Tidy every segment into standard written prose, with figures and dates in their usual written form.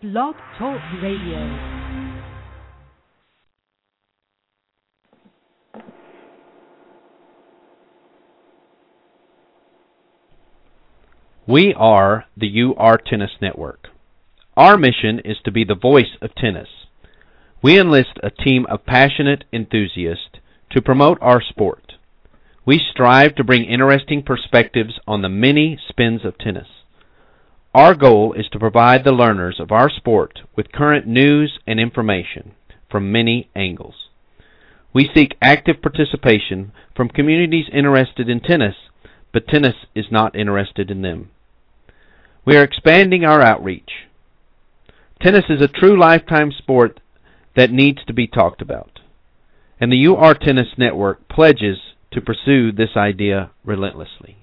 Blog Talk Radio. We are the UR Tennis Network. Our mission is to be the voice of tennis. We enlist a team of passionate enthusiasts to promote our sport. We strive to bring interesting perspectives on the many spins of tennis. Our goal is to provide the learners of our sport with current news and information from many angles. We seek active participation from communities interested in tennis, but tennis is not interested in them. We are expanding our outreach. Tennis is a true lifetime sport that needs to be talked about, and the UR Tennis Network pledges to pursue this idea relentlessly.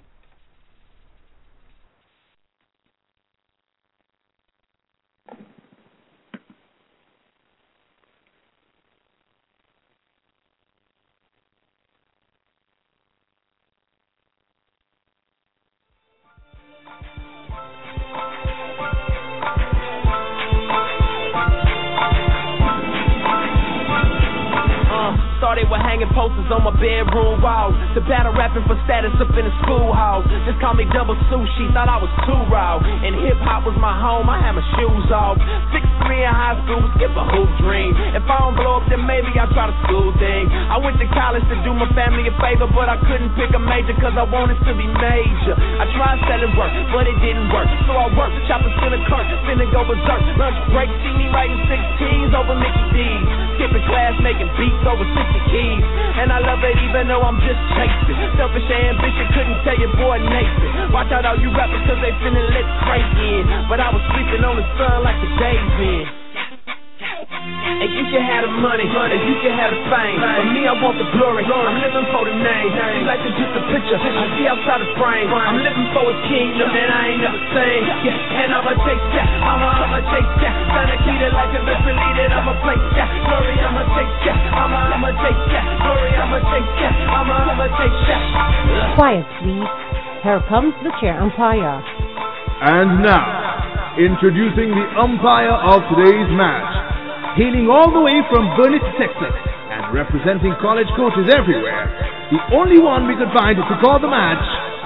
They were hanging posters on my bedroom wall. The battle rapping for status up in the schoolhouse. Just call me Double Sushi, thought I was too raw. And hip-hop was my home, I had my shoes off. 6'3" in high school, skip a hoop dream. If I don't blow up, then maybe I'll try the school thing. I went to college to do my family a favor, but I couldn't pick a major cause I wanted to be major. I tried selling work, but it didn't work. So I worked, chopping to the curb, finna go berserk. Lunch break, see me writing 16s over Mickey D's. Skipping class, making beats over 60 keys. And I love it even though I'm just chasing. Selfish ambition, couldn't tell your boy Nathan. Watch out all you rappers cause they finna let Craig in. But I was sleeping on the sun like the days in. And you can have the money, and you can have the fame. For me, I want the glory, I'm living for the name. See life is just a picture, I see outside the frame. I'm living for a kingdom, and I ain't never seen. Yeah, and I'ma chase that, I'ma chase that. Tryna keep it like a best believe that I'ma place that. Glory, I'ma chase that, I'ma chase that. Glory, I'ma chase that, I'ma chase that. Quiet, please. Here comes the chair umpire. And now, introducing the umpire of today's match. Hailing all the way from Burnett, Texas, and representing college coaches everywhere, the only one we could find to call the match,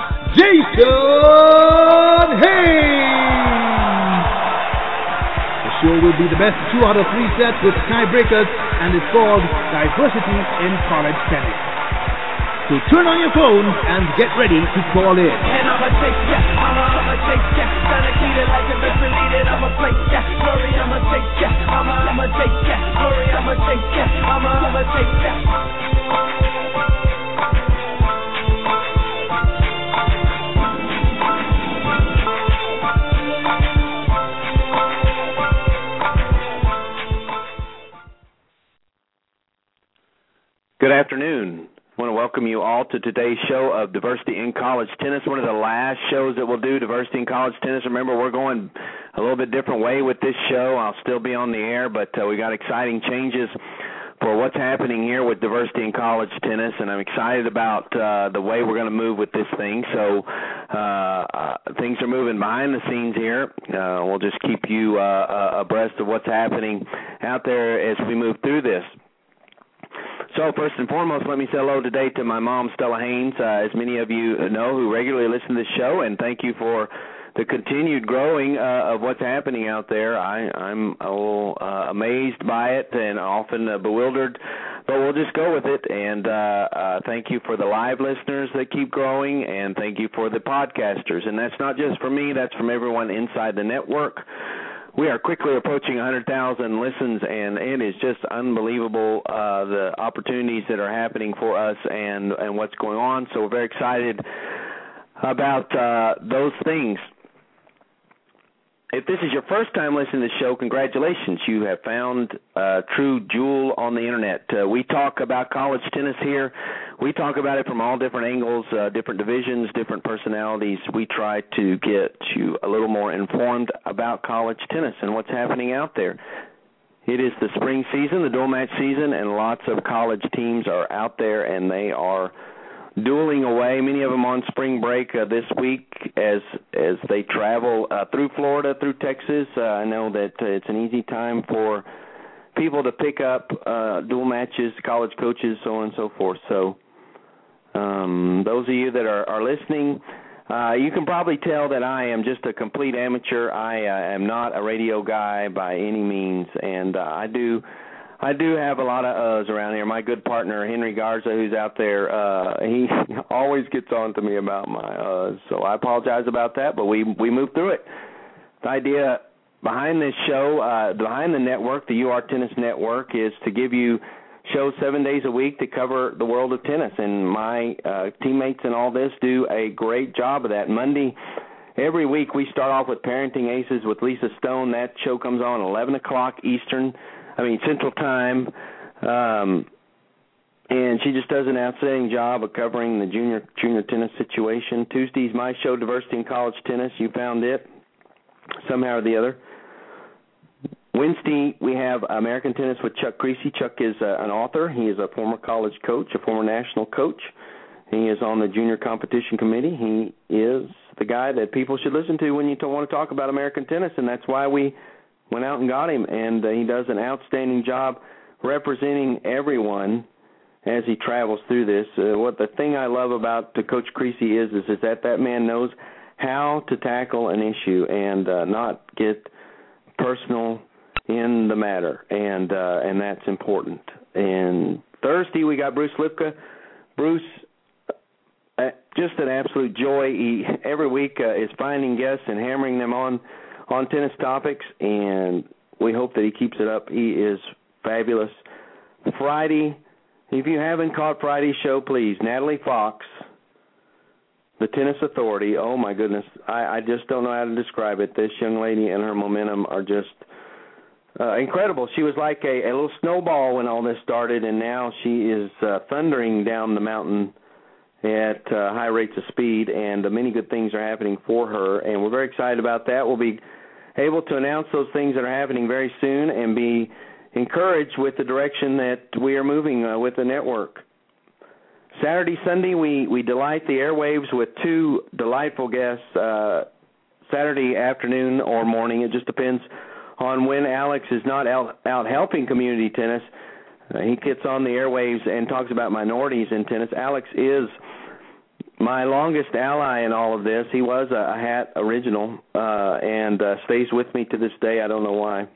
Jason Hayes! The show will be the best 2 out of 3 sets with tiebreakers and is called Diversity in College Tennis. So turn on your phone and get ready to call in. And I'ma take that, I'ma take that. Tryna keep it like a best believe that I'ma place that. Glory, I'ma take that, I'ma take that. Glory, I'ma take that, I'ma take that. Good afternoon. I want to welcome you all to today's show of Diversity in College Tennis, one of the last shows that we'll do, Diversity in College Tennis. Remember, we're going a little bit different way with this show. I'll still be on the air, but we got exciting changes for what's happening here with Diversity in College Tennis, and I'm excited about the way we're going to move with this thing. So things are moving behind the scenes here. We'll just keep you abreast of what's happening out there as we move through this. So first and foremost, let me say hello today to my mom, Stella Haynes, as many of you know, who regularly listen to this show, and thank you for the continued growing of what's happening out there. I'm a little amazed by it and often bewildered, but we'll just go with it. And thank you for the live listeners that keep growing, and thank you for the podcasters. And that's not just for me, that's from everyone inside the network. We are quickly approaching 100,000 listens, and it is just unbelievable the opportunities that are happening for us and what's going on. So we're very excited about those things. If this is your first time listening to the show, congratulations. You have found a true jewel on the Internet. We talk about college tennis here. We talk about it from all different angles, different divisions, different personalities. We try to get you a little more informed about college tennis and what's happening out there. It is the spring season, the dual match season, and lots of college teams are out there, and they are dueling away. Many of them on spring break this week as they travel through Florida, through Texas. I know that it's an easy time for people to pick up dual matches, college coaches, so on and so forth. So those of you that are listening, you can probably tell that I am just a complete amateur. I am not a radio guy by any means, and I do have a lot of uhs around here. My good partner, Henry Garza, who's out there, he always gets on to me about my uhs. So I apologize about that, but we move through it. The idea behind this show, behind the network, the UR Tennis Network, is to give you shows 7 days a week to cover the world of tennis. And my teammates in all this do a great job of that. Monday, every week, we start off with Parenting Aces with Lisa Stone. That show comes on at 11 o'clock Central Time, and she just does an outstanding job of covering the junior tennis situation. Tuesday's my show, Diversity in College Tennis. You found it somehow or the other. Wednesday, we have American Tennis with Chuck Creasy. Chuck is an author. He is a former college coach, a former national coach. He is on the junior competition committee. He is the guy that people should listen to when you want to talk about American tennis, and that's why we went out and got him, and he does an outstanding job representing everyone as he travels through this. What the thing I love about Coach Creasy is that man knows how to tackle an issue and not get personal in the matter, and that's important. And Thursday we got Bruce Lipka. Bruce, just an absolute joy. He every week is finding guests and hammering them on tennis topics, and we hope that he keeps it up. He is fabulous. Friday, if you haven't caught Friday's show, please, Natalie Fox, the Tennis Authority. Oh, my goodness. I just don't know how to describe it. This young lady and her momentum are just incredible. She was like a little snowball when all this started, and now she is thundering down the mountain at high rates of speed, and many good things are happening for her, and we're very excited about that. We'll be able to announce those things that are happening very soon and be encouraged with the direction that we are moving with the network. Saturday, Sunday, we delight the airwaves with two delightful guests, Saturday afternoon or morning. It just depends on when Alex is not out helping community tennis. He gets on the airwaves and talks about minorities in tennis. Alex is my longest ally in all of this. He was a Hat original and stays with me to this day. I don't know why.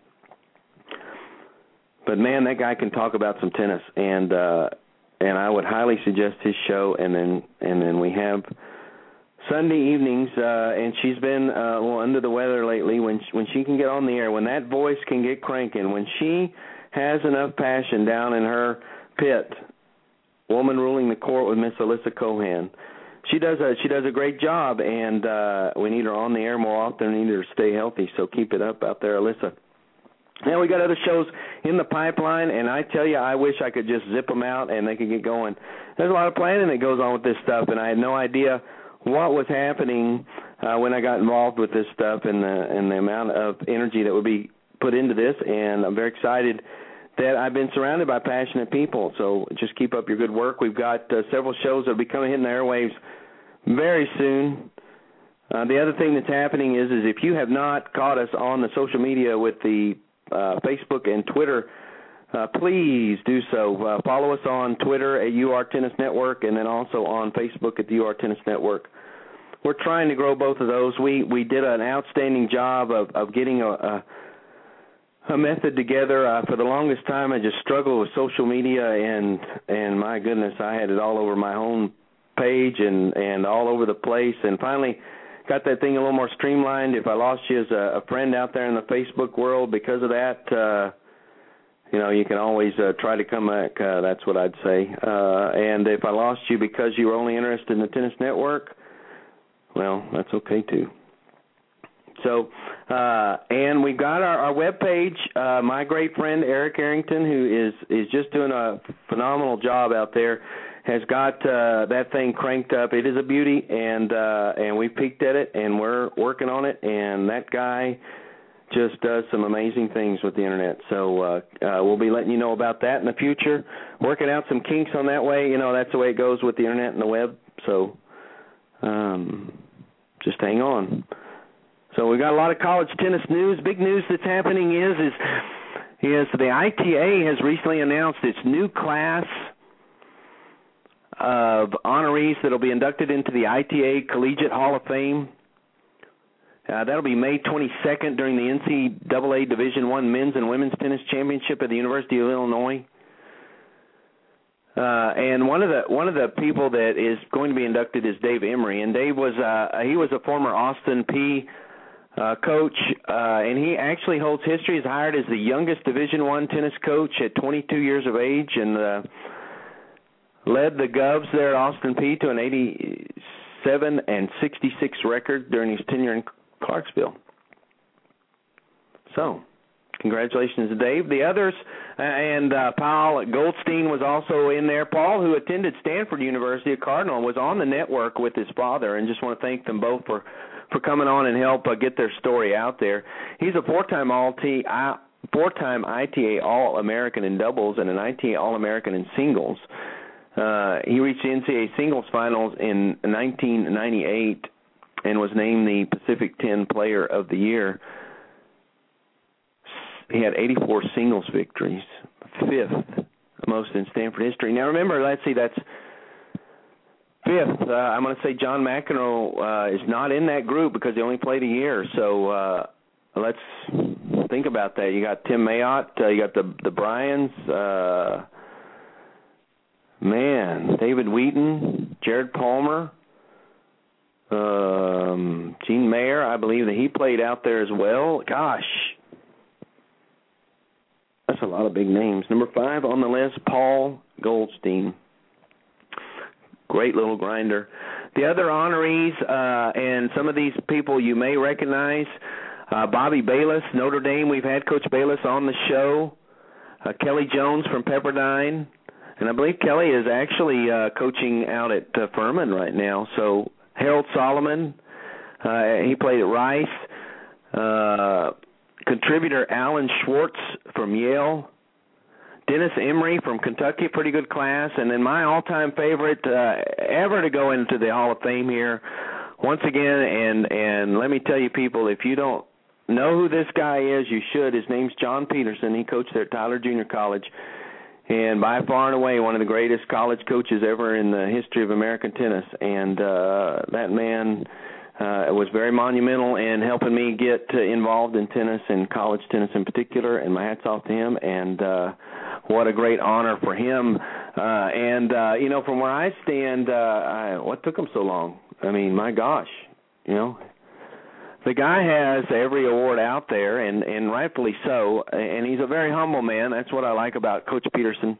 But, man, that guy can talk about some tennis, and I would highly suggest his show. And then we have Sunday evenings, and she's been a little under the weather lately. When she can get on the air, when that voice can get cranking, when she has enough passion down in her pit, woman ruling the court with Miss Alyssa Cohan. She does a great job, and we need her on the air more often. We need her to stay healthy, so keep it up out there, Alyssa. Now we got other shows in the pipeline, and I tell you, I wish I could just zip them out and they could get going. There's a lot of planning that goes on with this stuff, and I had no idea what was happening when I got involved with this stuff and the amount of energy that would be put into this, and I'm very excited that I've been surrounded by passionate people. So just keep up your good work. We've got several shows that will be coming hitting the airwaves very soon. The other thing that's happening is if you have not caught us on the social media with the Facebook and Twitter, please do so. Follow us on Twitter at UR Tennis Network and then also on Facebook at the UR Tennis Network. We're trying to grow both of those. We did an outstanding job of getting a method together. For the longest time, I just struggled with social media, and my goodness, I had it all over my home page and all over the place, and finally got that thing a little more streamlined. If I lost you as a friend out there in the Facebook world because of that, you can always try to come back. That's what I'd say. And if I lost you because you were only interested in the tennis network, well, that's okay too. So, and we've got our webpage. My great friend Eric Arrington, who is just doing a phenomenal job out there, has got that thing cranked up. It is a beauty, and we peeked at it, and we're working on it. And that guy just does some amazing things with the internet. So we'll be letting you know about that in the future, working out some kinks on that way. That's the way it goes with the internet and the web. So just hang on. So we've got a lot of college tennis news. Big news that's happening is the ITA has recently announced its new class of honorees that will be inducted into the ITA Collegiate Hall of Fame. That'll be May 22nd during the NCAA Division I Men's and Women's Tennis Championship at the University of Illinois. And one of the people that is going to be inducted is Dave Emery, and Dave was he was a former Austin Peay coach, and he actually holds history. He's hired as the youngest Division I tennis coach at 22 years of age, and led the Govs there at Austin Peay to an 87-66 record during his tenure in Clarksville. So, congratulations to Dave. The others, and Paul Goldstein was also in there. Paul, who attended Stanford University at Cardinal, was on the network with his father, and just want to thank them both for coming on and help get their story out there. He's a four-time ITA All-American in doubles and an ITA All-American in singles. He reached the NCAA singles finals in 1998 and was named the Pacific 10 Player of the Year. He had 84 singles victories, fifth most in Stanford history. Now remember, let's see, that's fifth. I'm going to say John McEnroe is not in that group because he only played a year. So let's think about that. You got Tim Mayotte, you got the Bryans, David Wheaton, Jared Palmer, Gene Mayer, I believe that he played out there as well. Gosh, that's a lot of big names. Number 5 on the list, Paul Goldstein. Great little grinder. The other honorees, and some of these people you may recognize, Bobby Bayless, Notre Dame. We've had Coach Bayless on the show. Kelly Jones from Pepperdine. And I believe Kelly is actually coaching out at Furman right now. So Harold Solomon, he played at Rice. Contributor Alan Schwartz from Yale. Dennis Emery from Kentucky, pretty good class. And then my all-time favorite ever to go into the Hall of Fame here, once again, and let me tell you, people, if you don't know who this guy is, you should. His name's John Peterson. He coached there at Tyler Junior College. And by far and away, one of the greatest college coaches ever in the history of American tennis. And that man was very monumental in helping me get involved in tennis and college tennis in particular. And my hat's off to him. And what a great honor for him. From where I stand, what took him so long? I mean, my gosh, the guy has every award out there, and rightfully so, and he's a very humble man. That's what I like about Coach Peterson.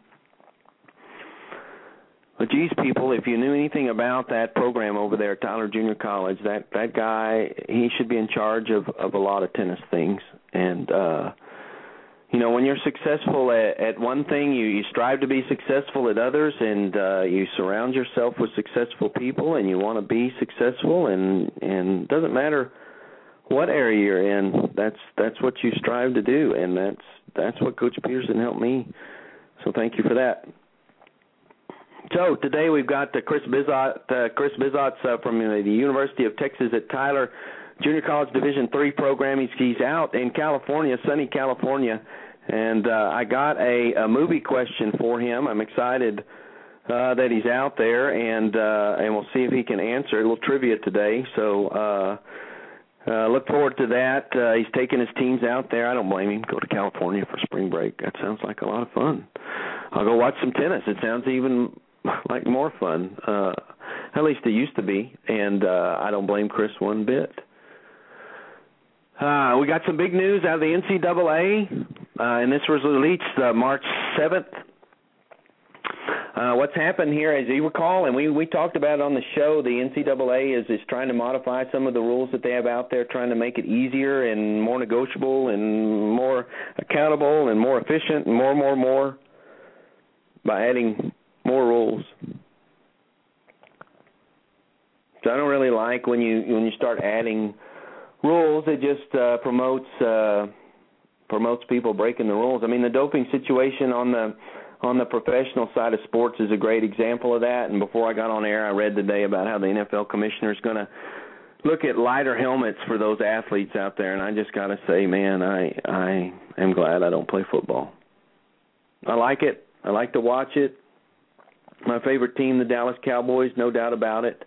But, geez, people, if you knew anything about that program over there at Tyler Junior College, that guy, he should be in charge of a lot of tennis things. And, when you're successful at one thing, you strive to be successful at others, and you surround yourself with successful people, and you want to be successful, and it doesn't matter what area you're in, that's what you strive to do, and that's what Coach Peterson helped me. So thank you for that. So today we've got Chris Bizot. Chris Bizot's from the University of Texas at Tyler Junior College Division III program. He's out in California, sunny California, and I got a movie question for him. I'm excited that he's out there, and we'll see if he can answer a little trivia today. So. Look forward to that. He's taking his teams out there. I don't blame him. Go to California for spring break. That sounds like a lot of fun. I'll go watch some tennis. It sounds even like more fun. At least it used to be, and I don't blame Chris one bit. We got some big news out of the NCAA, and this was released March 7th. What's happened here, as you recall, and we talked about it on the show, the NCAA is trying to modify some of the rules that they have out there, trying to make it easier and more negotiable and more accountable and more efficient and more by adding more rules. So I don't really like when you start adding rules. It just promotes people breaking the rules. I mean, the doping situation on the professional side of sports is a great example of that. And before I got on air, I read today about how the NFL commissioner is going to look at lighter helmets for those athletes out there. And I just got to say, man, I am glad I don't play football. I like it. I like to watch it. My favorite team, the Dallas Cowboys, no doubt about it.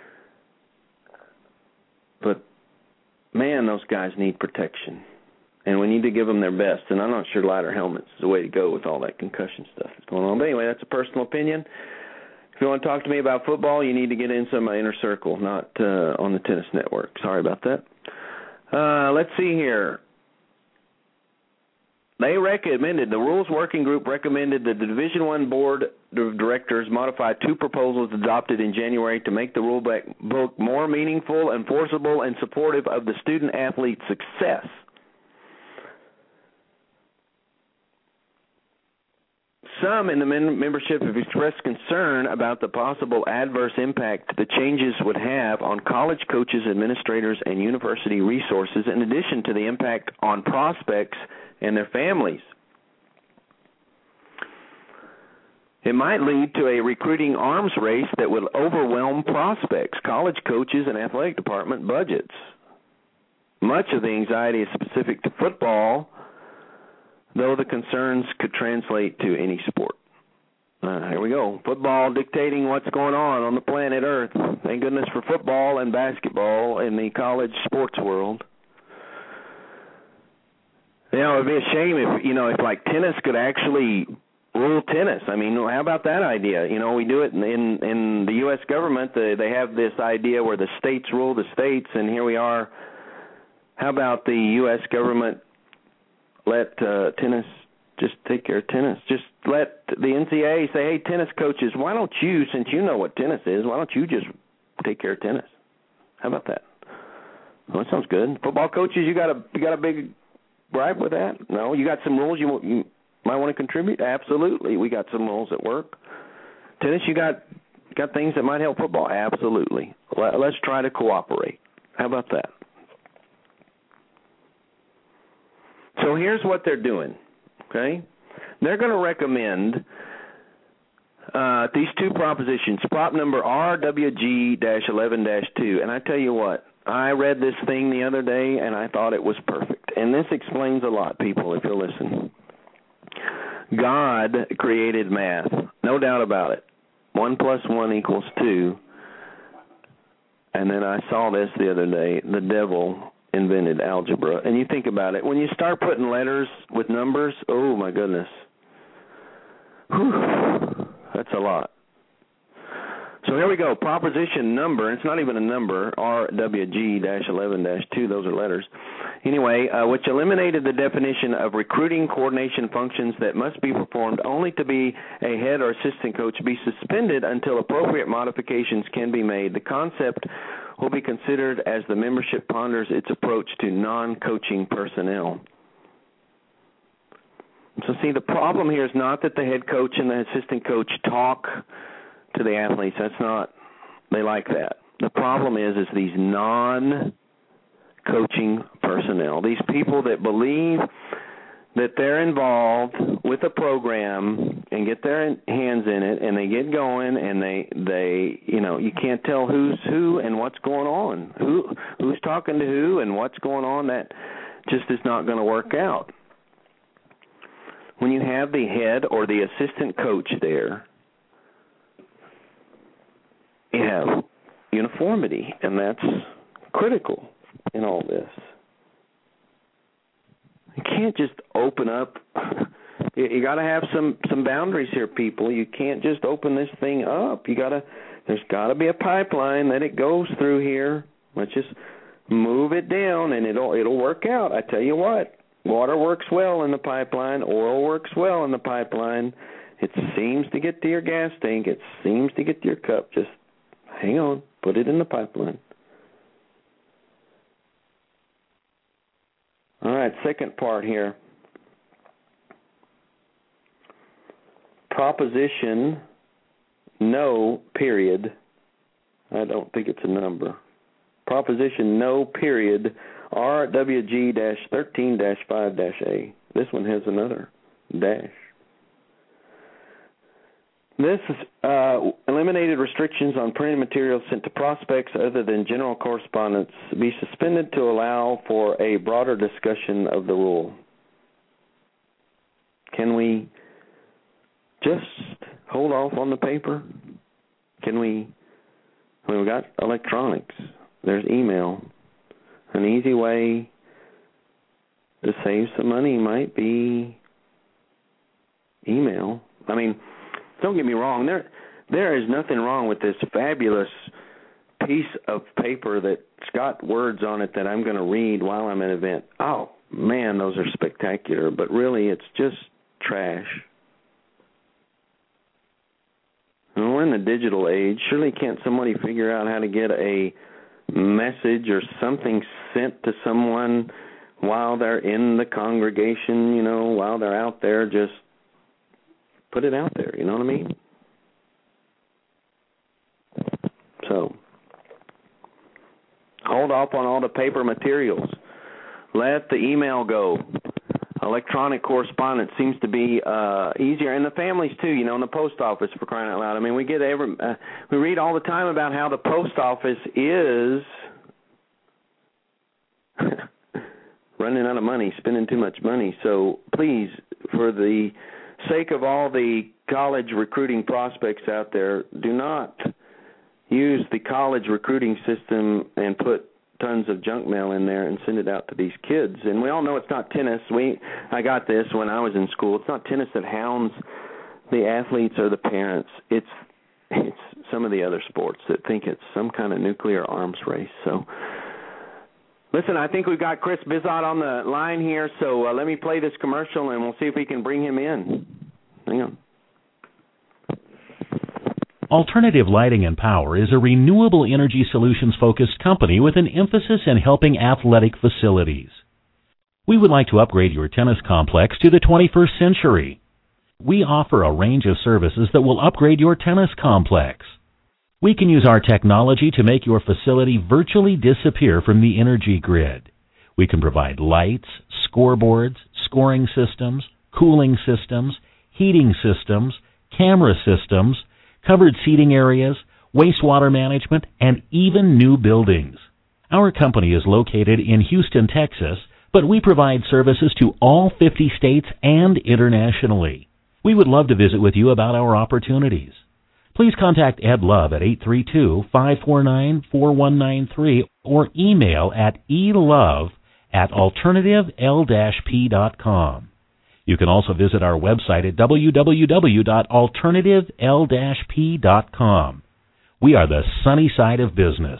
But, man, those guys need protection. And we need to give them their best. And I'm not sure lighter helmets is the way to go with all that concussion stuff that's going on. But anyway, that's a personal opinion. If you want to talk to me about football, you need to get inside my inner circle, not on the Tennis Network. Sorry about that. Let's see here. The Rules Working Group recommended that the Division I Board of Directors modify 2 proposals adopted in January to make the rule book more meaningful, enforceable, and supportive of the student-athlete's success. Some in the membership have expressed concern about the possible adverse impact the changes would have on college coaches, administrators, and university resources, in addition to the impact on prospects and their families. It might lead to a recruiting arms race that would overwhelm prospects, college coaches, and athletic department budgets. Much of the anxiety is specific to football, though the concerns could translate to any sport. Here we go. Football dictating what's going on the planet Earth. Thank goodness for football and basketball in the college sports world. You know, it'd be a shame if like tennis could actually rule tennis. I mean, how about that idea? You know, we do it in the U.S. government. They have this idea where the states rule the states, and here we are. How about the U.S. government let tennis just take care of tennis? Just let the NCAA say, hey, tennis coaches, why don't you, since you know what tennis is, why don't you just take care of tennis? How about that? Well, that sounds good. Football coaches, you got a big gripe with that? No, you got some rules you might want to contribute? Absolutely. We got some rules at work. Tennis, you got things that might help football? Absolutely. Let's try to cooperate. How about that? So here's what they're doing, okay? They're going to recommend these 2 propositions, prop number RWG-11-2. And I tell you what, I read this thing the other day, and I thought it was perfect. And this explains a lot, people, if you'll listen. God created math, no doubt about it. 1 + 1 = 2. And then I saw this the other day. The devil invented algebra. And you think about it. When you start putting letters with numbers, oh, my goodness. Whew, that's a lot. So here we go. Proposition number, it's not even a number, RWG-11-2, those are letters. Anyway, which eliminated the definition of recruiting coordination functions that must be performed only to be a head or assistant coach be suspended until appropriate modifications can be made. The concept will be considered as the membership ponders its approach to non-coaching personnel. So see, the problem here is not that the head coach and the assistant coach talk to the athletes. That's not, they like that. The problem is these non-coaching personnel, these people that believe that they're involved with a program and get their hands in it and they get going and they you can't tell who's who and what's going on, who's talking to who and what's going on. That just is not going to work out. When you have the head or the assistant coach there, you have uniformity, and that's critical in all this. You can't just open up. You got to have some boundaries here, people. You can't just open this thing up. There's got to be a pipeline that it goes through here. Let's just move it down, and it'll work out. I tell you what, water works well in the pipeline. Oil works well in the pipeline. It seems to get to your gas tank. It seems to get to your cup. Just hang on. Put it in the pipeline. All right, second part here. Proposition no, period. I don't think it's a number. Proposition no, period, RWG-13-5-A. This one has another dash. This eliminated restrictions on printed materials sent to prospects other than general correspondence be suspended to allow for a broader discussion of the rule. Can we just hold off on the paper? We got electronics. There's email. An easy way to save some money might be email. I mean, don't get me wrong. There is nothing wrong with this fabulous piece of paper that's got words on it that I'm going to read while I'm at an event. Oh, man, those are spectacular. But really, it's just trash. And we're in the digital age. Surely can't somebody figure out how to get a message or something sent to someone while they're in the congregation, while they're out there, just put it out there, you know what I mean? So, hold off on all the paper materials. Let the email go. Electronic correspondence seems to be easier, and the families too. In the post office, for crying out loud. I mean, we read all the time about how the post office is running out of money, spending too much money. So please, for the sake of all the college recruiting prospects out there, do not use the college recruiting system and put tons of junk mail in there and send it out to these kids. And we all know it's not tennis. I got this when I was in school. It's not tennis that hounds the athletes or the parents. It's some of the other sports that think it's some kind of nuclear arms race. So, listen, I think we've got Chris Bizot on the line here, so let me play this commercial and we'll see if we can bring him in. Hang on. Alternative Lighting and Power is a renewable energy solutions-focused company with an emphasis in helping athletic facilities. We would like to upgrade your tennis complex to the 21st century. We offer a range of services that will upgrade your tennis complex. We can use our technology to make your facility virtually disappear from the energy grid. We can provide lights, scoreboards, scoring systems, cooling systems, heating systems, camera systems, covered seating areas, wastewater management, and even new buildings. Our company is located in Houston, Texas, but we provide services to all 50 states and internationally. We would love to visit with you about our opportunities. Please contact Ed Love at 832-549-4193 or email at elove@alternative-p.com. You can also visit our website at www.alternative-p.com. We are the sunny side of business.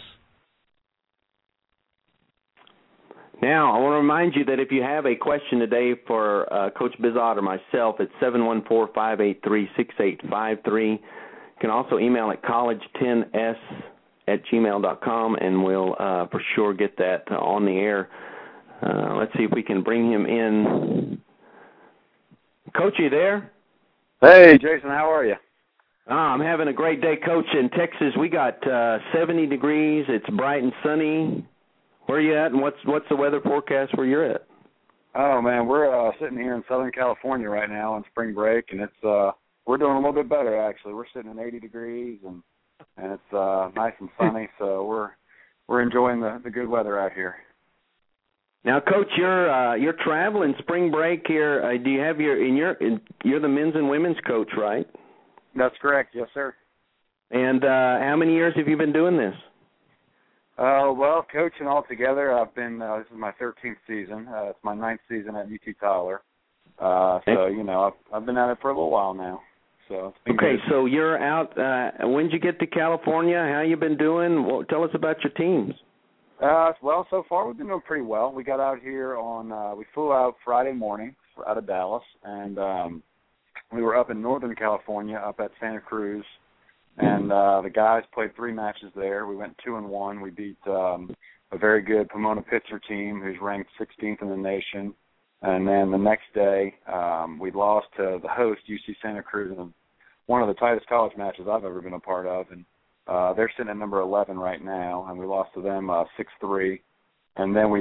Now, I want to remind you that if you have a question today for Coach Bizot or myself, it's 714-583-6853. You can also email at college10s@gmail.com, and we'll for sure get that on the air. Let's see if we can bring him in. Coach, you there? Hey, Jason, how are you? I'm having a great day, Coach. In Texas, we got 70 degrees. It's bright and sunny. Where are you at, and what's the weather forecast where you're at? Oh, man, we're sitting here in Southern California right now on spring break, and it's we're doing a little bit better, actually. We're sitting at 80 degrees, and it's nice and sunny, so we're enjoying the good weather out here. Now, Coach, you're traveling spring break here. Do you have you're the men's and women's coach, right? That's correct, yes, sir. And how many years have you been doing this? Well, coaching altogether, I've been. This is my 13th season. It's my 9th season at UT Tyler. So I've been at it for a little while now. So it's been good. So you're out. When did you get to California? How you been doing? Well, tell us about your teams. Well, so far we've been doing pretty well. We got out here we flew out Friday morning out of Dallas, and we were up in Northern California, up at Santa Cruz, and the guys played 3 matches there. We went 2-1. We beat a very good Pomona pitcher team who's ranked 16th in the nation, and then the next day we lost to the host, UC Santa Cruz, in one of the tightest college matches I've ever been a part of, and they're sitting at number 11 right now, and we lost to them 6-3. And then we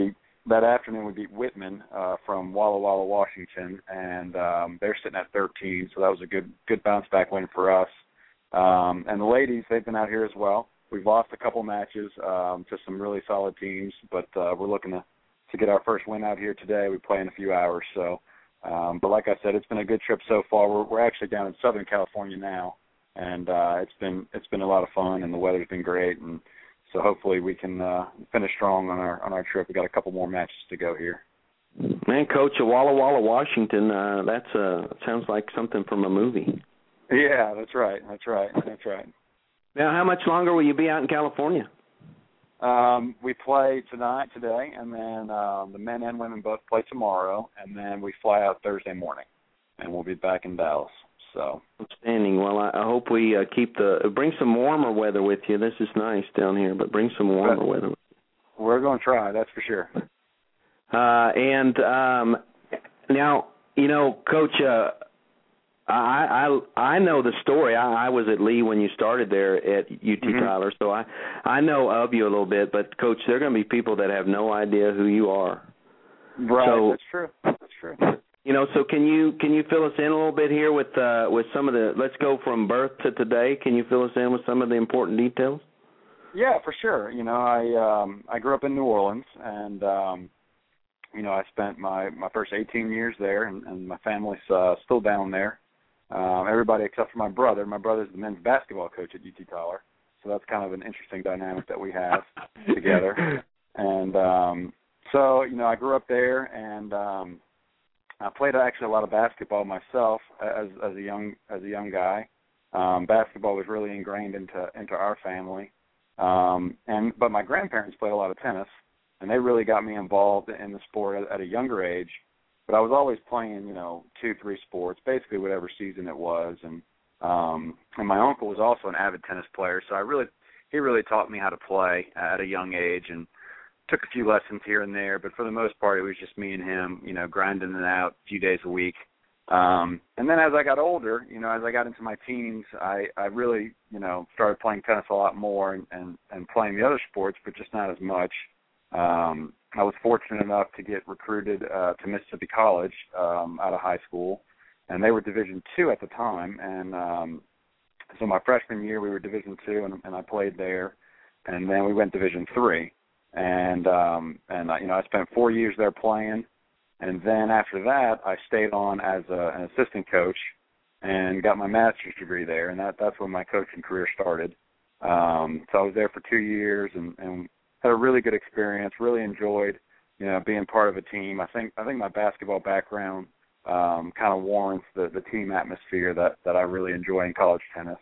that afternoon we beat Whitman from Walla Walla, Washington, and they're sitting at 13, so that was a good bounce-back win for us. And the ladies, they've been out here as well. We've lost a couple matches to some really solid teams, but we're looking to get our first win out here today. We play in a few hours, so. But like I said, it's been a good trip so far. We're actually down in Southern California now, and it's been a lot of fun, and the weather's been great, and so hopefully we can finish strong on our trip. We got a couple more matches to go here. Man, Coach, Walla Walla, Washington, that sounds like something from a movie. Yeah, that's right. Now, how much longer will you be out in California? We play today, and then the men and women both play tomorrow, and then we fly out Thursday morning, and we'll be back in Dallas. So outstanding. Well, I hope we bring some warmer weather with you. This is nice down here, but bring some warmer weather. We're going to try, that's for sure. And now, Coach, I know the story. I was at Lee when you started there at UT Tyler, so I know of you a little bit. But Coach, there are going to be people that have no idea who you are. Right, so, that's true. So can you fill us in a little bit here with some of the? Let's go from birth to today. Can you fill us in with some of the important details? Yeah, for sure. I grew up in New Orleans, and I spent my first 18 years there, and my family's still down there. Everybody except for my brother. My brother's the men's basketball coach at UT Tyler, so that's kind of an interesting dynamic that we have together. And so I grew up there, and I played actually a lot of basketball myself as a young guy. Basketball was really ingrained into our family, but my grandparents played a lot of tennis, and they really got me involved in the sport at a younger age. But I was always playing, 2-3 sports, basically whatever season it was. And my uncle was also an avid tennis player, so he really taught me how to play at a young age, and took a few lessons here and there. But for the most part, it was just me and him, grinding it out a few days a week. And then as I got older, as I got into my teens, I really, started playing tennis a lot more and playing the other sports, but just not as much. I was fortunate enough to get recruited to Mississippi College out of high school, and they were Division II at the time. And so my freshman year we were Division II, and I played there, and then we went Division III. And I spent 4 years there playing, and then after that I stayed on as an assistant coach and got my master's degree there, and that's when my coaching career started. So I was there for 2 years and had a really good experience, really enjoyed, being part of a team. I think my basketball background kind of warrants the team atmosphere that I really enjoy in college tennis.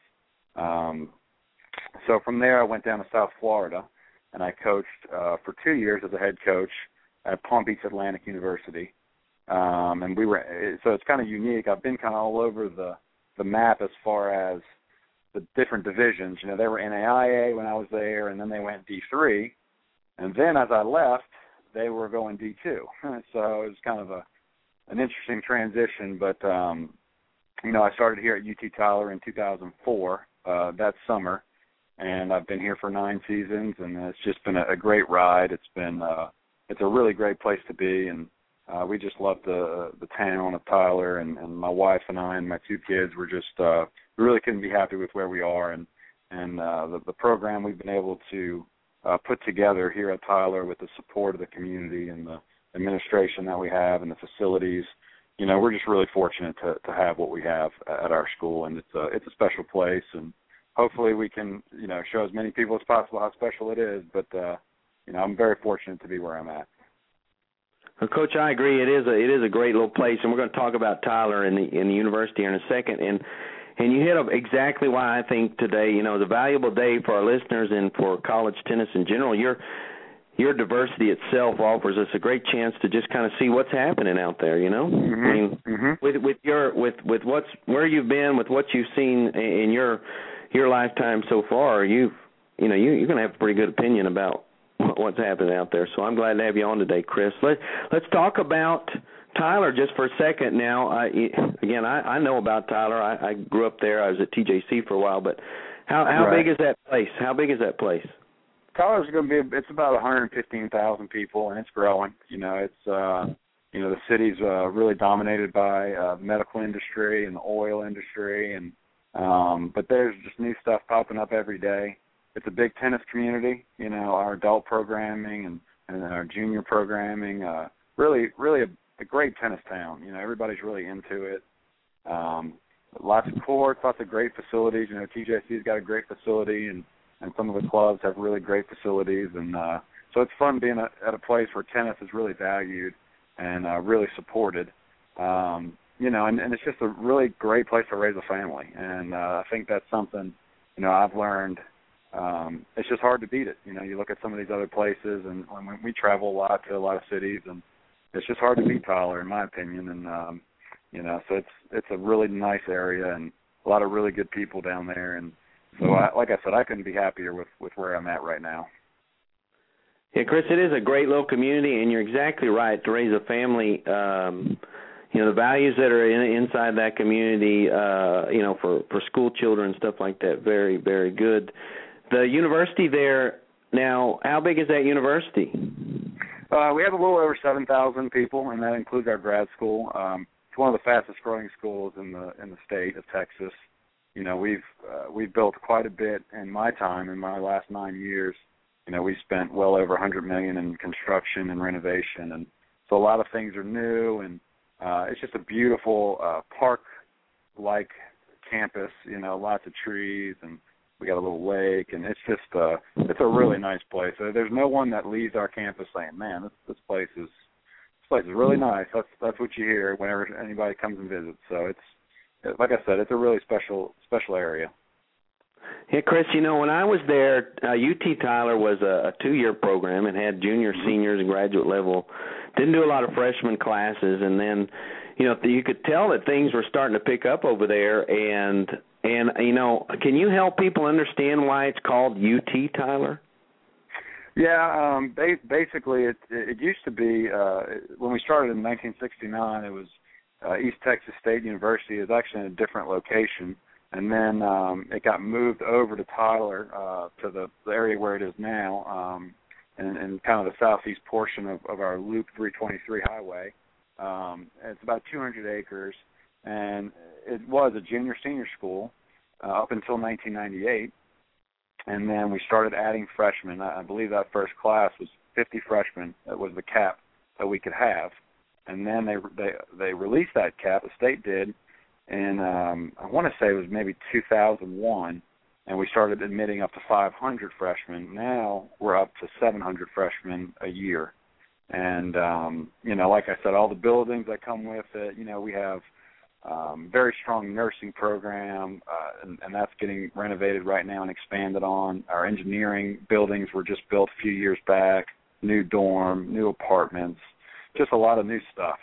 So from there I went down to South Florida, and I coached for 2 years as a head coach at Palm Beach Atlantic University. And so it's kind of unique. I've been kind of all over the map as far as the different divisions. They were NAIA when I was there, and then they went D3. And then as I left, they were going D2. So it was kind of an interesting transition. But, I started here at UT Tyler in 2004, that summer. And I've been here for 9 seasons, and it's just been a great ride. It's a really great place to be, and we just love the town of Tyler, and my wife and I and my 2 kids were just we really couldn't be happy with where we are, and the program we've been able to put together here at Tyler with the support of the community and the administration that we have and the facilities. We're just really fortunate to have what we have at our school, and it's a special place, and hopefully we can, show as many people as possible how special it is. But, I'm very fortunate to be where I'm at. Well, Coach, I agree. It is a great little place, and we're going to talk about Tyler and the university in a second. And you hit up exactly why I think today, is a valuable day for our listeners and for college tennis in general. Your diversity itself offers us a great chance to just kind of see what's happening out there. With where you've been, with what you've seen in your lifetime so far, you're going to have a pretty good opinion about what's happening out there. So I'm glad to have you on today, Chris. Let's talk about Tyler just for a second now. I know about Tyler. I grew up there. I was at TJC for a while. But how big is that place? How big is that place? college is going to be, it's about 115,000 people, and it's growing. It's, the city's really dominated by the medical industry and the oil industry, and but there's just new stuff popping up every day. It's a big tennis community, our adult programming and our junior programming, really a great tennis town. Everybody's really into it. Lots of courts, lots of great facilities. TJC's got a great facility, and some of the clubs have really great facilities. And so it's fun being at a place where tennis is really valued and really supported. And it's just a really great place to raise a family. And I think that's something, I've learned. It's just hard to beat it. You look at some of these other places, and when we travel a lot to a lot of cities, and it's just hard to beat Tyler, in my opinion. And, so it's a really nice area and a lot of really good people down there. And so, like I said, I couldn't be happier with where I'm at right now. Yeah, Chris, it is a great little community, and you're exactly right. To raise a family, the values that are inside that community, for school children and stuff like that, very, very good. The university there, now, how big is that university? We have a little over 7,000 people, and that includes our grad school. It's one of the fastest-growing schools in the state of Texas. We've built quite a bit in my time. In my last 9 years, we spent well over $100 million in construction and renovation, and so a lot of things are new, and it's just a beautiful park-like campus. Lots of trees, and we got a little lake, and it's just it's a really nice place. So there's no one that leaves our campus saying, "Man, this place is really nice." That's what you hear whenever anybody comes and visits. So it's, like I said, it's a really special area. Yeah, Chris, when I was there, UT Tyler was a 2-year program and had junior, seniors, and graduate level. Didn't do a lot of freshman classes, and then, you could tell that things were starting to pick up over there. And can you help people understand why it's called UT Tyler? Yeah, basically it used to be, when we started in 1969, it was East Texas State University. It was actually in a different location. And then it got moved over to Tyler, to the area where it is now, and kind of the southeast portion of our Loop 323 highway. It's about 200 acres, and it was a junior-senior school up until 1998. And then we started adding freshmen. I believe that first class was 50 freshmen. That was the cap that we could have. And then they released that cap, the state did, and I want to say it was maybe 2001, and we started admitting up to 500 freshmen. Now we're up to 700 freshmen a year. And, like I said, all the buildings that come with it, we have very strong nursing program, and that's getting renovated right now and expanded on. Our engineering buildings were just built a few years back, new dorm, new apartments, just a lot of new stuff.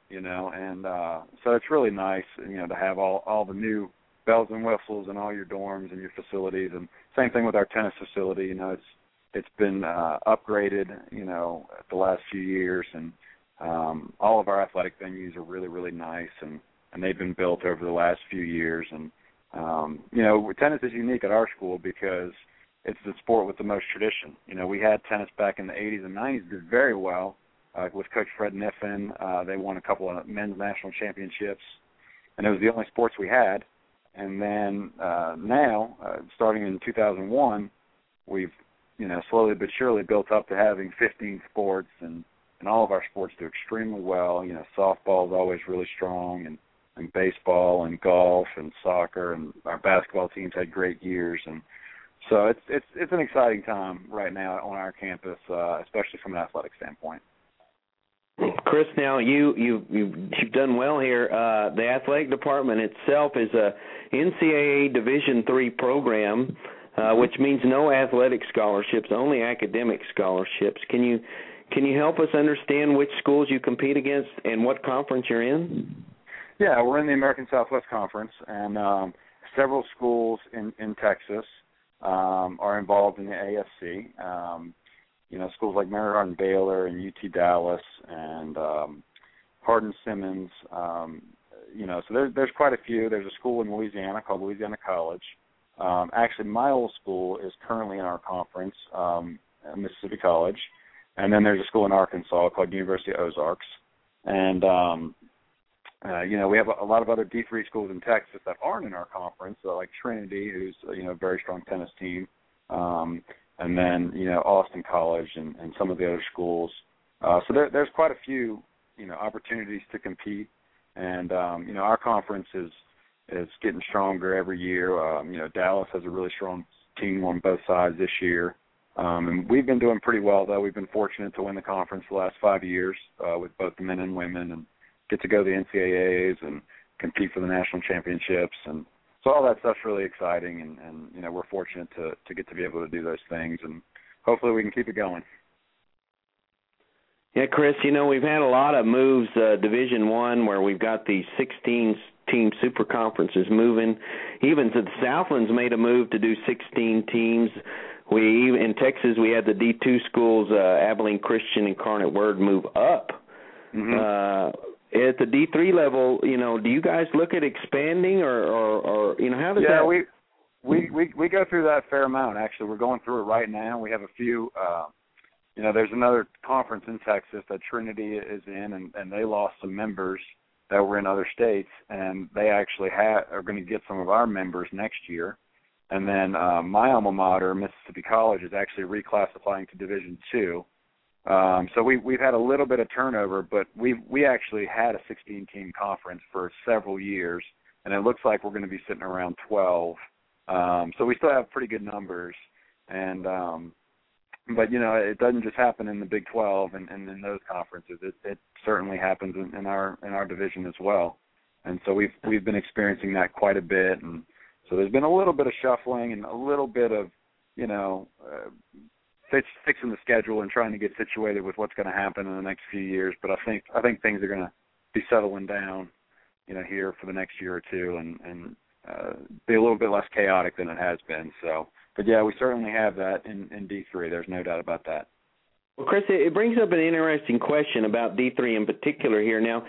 And so it's really nice, to have all the new bells and whistles in all your dorms and your facilities. And same thing with our tennis facility. It's been upgraded, the last few years, and all of our athletic venues are really, really nice, and they've been built over the last few years. And tennis is unique at our school because it's the sport with the most tradition. We had tennis back in the 80s and 90s, did very well. With Coach Fred Niffen, they won a couple of men's national championships, and it was the only sports we had. And then now, starting in 2001, we've slowly but surely built up to having 15 sports, and all of our sports do extremely well. Softball is always really strong, and baseball and golf and soccer, and our basketball teams had great years. And so it's an exciting time right now on our campus, especially from an athletic standpoint. Chris, now you've done well here. The athletic department itself is a NCAA Division III program, which means no athletic scholarships, only academic scholarships. Can you help us understand which schools you compete against and what conference you're in? Yeah, we're in the American Southwest Conference, and several schools in Texas are involved in the ASC. Schools like Mary Hardin Baylor and UT Dallas and Hardin-Simmons. So there's quite a few. There's a school in Louisiana called Louisiana College. Actually, my old school is currently in our conference. Mississippi College, and then there's a school in Arkansas called University of Ozarks, and we have a lot of other D3 schools in Texas that aren't in our conference, so like Trinity, who's a very strong tennis team, and then Austin College and some of the other schools. So there's quite a few opportunities to compete, and our conference is getting stronger every year. Dallas has a really strong team on both sides this year, and we've been doing pretty well, though. We've been fortunate to win the conference the last 5 years with both the men and women, and get to go to the NCAAs and compete for the national championships, and so all that stuff's really exciting, and we're fortunate to get to be able to do those things, and hopefully we can keep it going. Yeah, Chris, we've had a lot of moves, Division I, where we've got these 16-team super conferences moving. Even to the Southlands made a move to do 16 teams. In Texas, we had the D2 schools, Abilene Christian and Incarnate Word, move up. Mm-hmm. At the D3 level, do you guys look at expanding, or how does that? Yeah, we go through that a fair amount. Actually, we're going through it right now. We have a few. There's another conference in Texas that Trinity is in, and they lost some members that were in other states, and they actually are going to get some of our members next year. And then my alma mater, Mississippi College, is actually reclassifying to Division II. So we've had a little bit of turnover, but we actually had a 16-team conference for several years, and it looks like we're going to be sitting around 12. So we still have pretty good numbers, and but it doesn't just happen in the Big 12 and in those conferences. It certainly happens in our division as well, and so we've been experiencing that quite a bit, and so there's been a little bit of shuffling and a little bit of fixing the schedule and trying to get situated with what's going to happen in the next few years. But I think things are going to be settling down, here for the next year or two, and be a little bit less chaotic than it has been. So, but yeah, we certainly have that in D3. There's no doubt about that. Well, Chris, it brings up an interesting question about D3 in particular here. Now,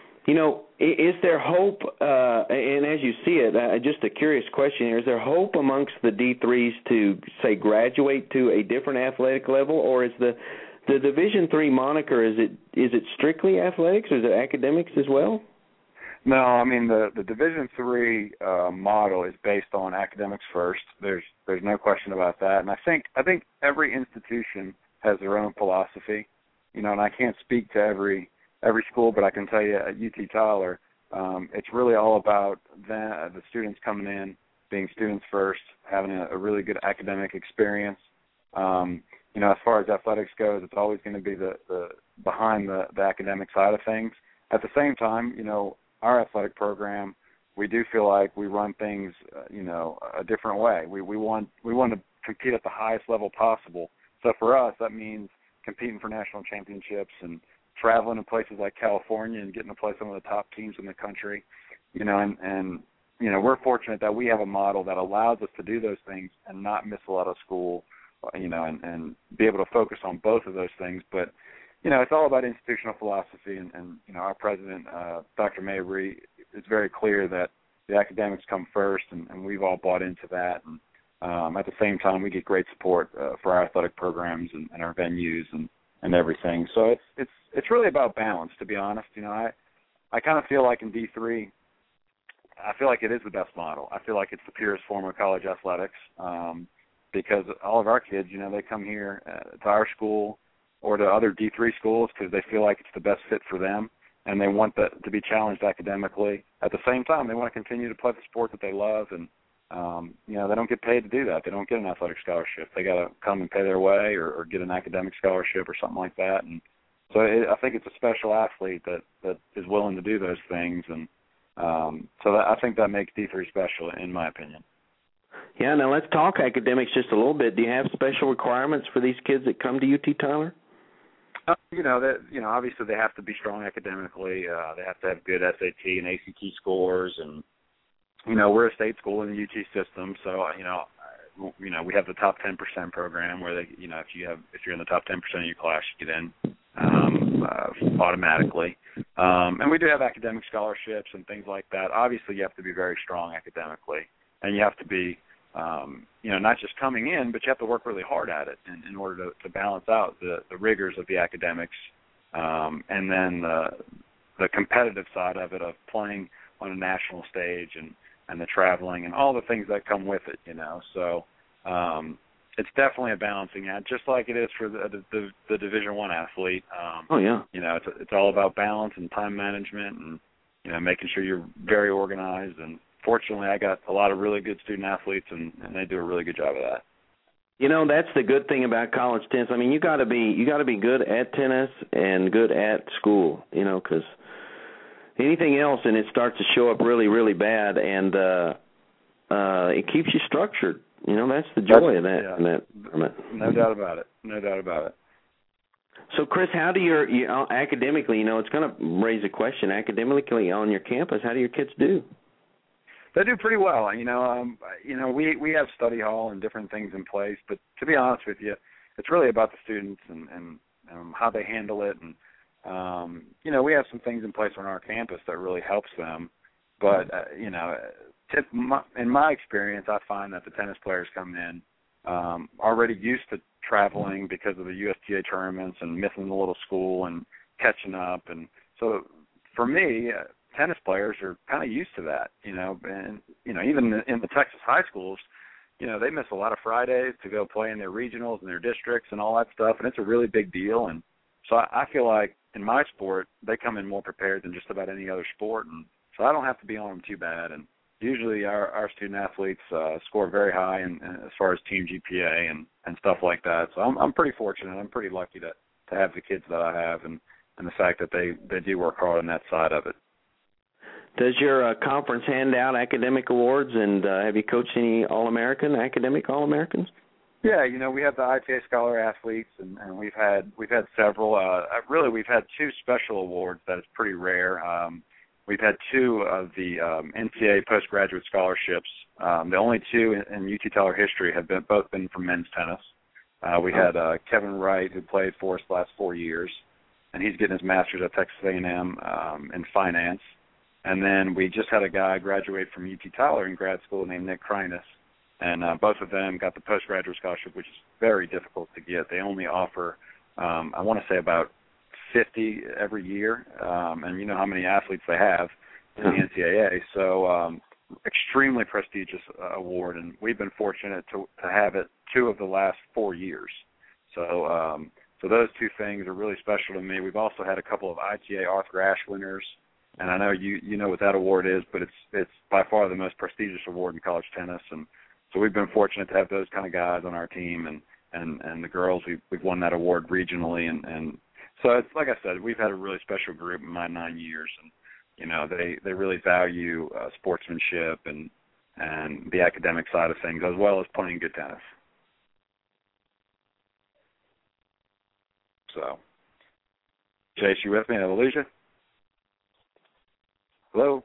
is there hope, and as you see it, just a curious question here, is there hope amongst the D3s to, say, graduate to a different athletic level, or is the Division III moniker, is it strictly athletics, or is it academics as well? No, I mean, the Division III model is based on academics first. There's no question about that, and I think every institution has their own philosophy, and I can't speak to every school, but I can tell you at UT Tyler, it's really all about the students coming in, being students first, having a really good academic experience. As far as athletics goes, it's always going to be the behind the academic side of things. At the same time, our athletic program, we do feel like we run things, a different way. We want to compete at the highest level possible. So for us, that means competing for national championships and traveling to places like California and getting to play some of the top teams in the country, and we're fortunate that we have a model that allows us to do those things and not miss a lot of school, and be able to focus on both of those things. But, it's all about institutional philosophy, and our president, Dr. Mabry, is very clear that the academics come first, and we've all bought into that. And at the same time, we get great support for our athletic programs and our venues and everything. So it's really about balance, to be honest. I kind of feel like in D3, I feel like it is the best model. I feel like it's the purest form of college athletics, because all of our kids, they come here to our school or to other D3 schools because they feel like it's the best fit for them, and they want to be challenged academically. At the same time, they want to continue to play the sport that they love, and they don't get paid to do that. They don't get an athletic scholarship. They got to come and pay their way or get an academic scholarship or something like that. And so I think it's a special athlete that is willing to do those things. And I think that makes D3 special, in my opinion. Yeah, now let's talk academics just a little bit. Do you have special requirements for these kids that come to UT Tyler? Obviously they have to be strong academically. They have to have good SAT and ACT scores, and we're a state school in the UT system, so we have the top 10% program where they, if you're in the top 10% of your class, you get in automatically. And we do have academic scholarships and things like that. Obviously, you have to be very strong academically, and you have to be not just coming in, but you have to work really hard at it in order to balance out the rigors of the academics, and then the competitive side of it, of playing on a national stage and the traveling and all the things that come with it, So it's definitely a balancing act, just like it is for the Division I athlete. It's all about balance and time management and, making sure you're very organized. And fortunately, I got a lot of really good student athletes, and they do a really good job of that. That's the good thing about college tennis. I mean, you got to be good at tennis and good at school, because anything else and it starts to show up really, really bad, and it keeps you structured. That's the joy of that. Yeah. In that environment. No doubt about it. So, Chris, how do your academically? It's going to raise a question. Academically on your campus, how do your kids do? They do pretty well. We have study hall and different things in place, but to be honest with you, it's really about the students and how they handle it. And we have some things in place on our campus that really helps them. But in my experience, I find that the tennis players come in already used to traveling because of the USTA tournaments and missing the little school and catching up. And so for me, tennis players are kind of used to that, and, even in the Texas high schools, they miss a lot of Fridays to go play in their regionals and their districts and all that stuff, and it's a really big deal. And so I feel like in my sport, they come in more prepared than just about any other sport, and so I don't have to be on them too bad. And usually our student athletes score very high as far as team GPA and stuff like that. So I'm pretty fortunate. I'm pretty lucky to have the kids that I have and the fact that they do work hard on that side of it. Does your conference hand out academic awards, and have you coached any academic All-Americans? Yeah, we have the ITA Scholar Athletes, and we've had several. We've had two special awards that is pretty rare. We've had two of the NCAA postgraduate scholarships. The only two in UT Teller history have both been from men's tennis. We had Kevin Wright, who played for us the last 4 years, and he's getting his master's at Texas A&M in finance. And then we just had a guy graduate from UT Tyler in grad school named Nick Kreines, and both of them got the postgraduate scholarship, which is very difficult to get. They only offer, I want to say, about 50 every year, and you know how many athletes they have in the NCAA. So extremely prestigious award, and we've been fortunate to have it 2 of the last 4 years. So those 2 things are really special to me. We've also had a couple of ITA Arthur Ashe winners. And I know you know what that award is, but it's by far the most prestigious award in college tennis. And so we've been fortunate to have those kind of guys on our team, and the girls, we've won that award regionally. And so it's like I said, we've had a really special group in my 9 years, and they really value sportsmanship and the academic side of things, as well as playing good tennis. So, Chase, you with me? Did I lose you? Hello?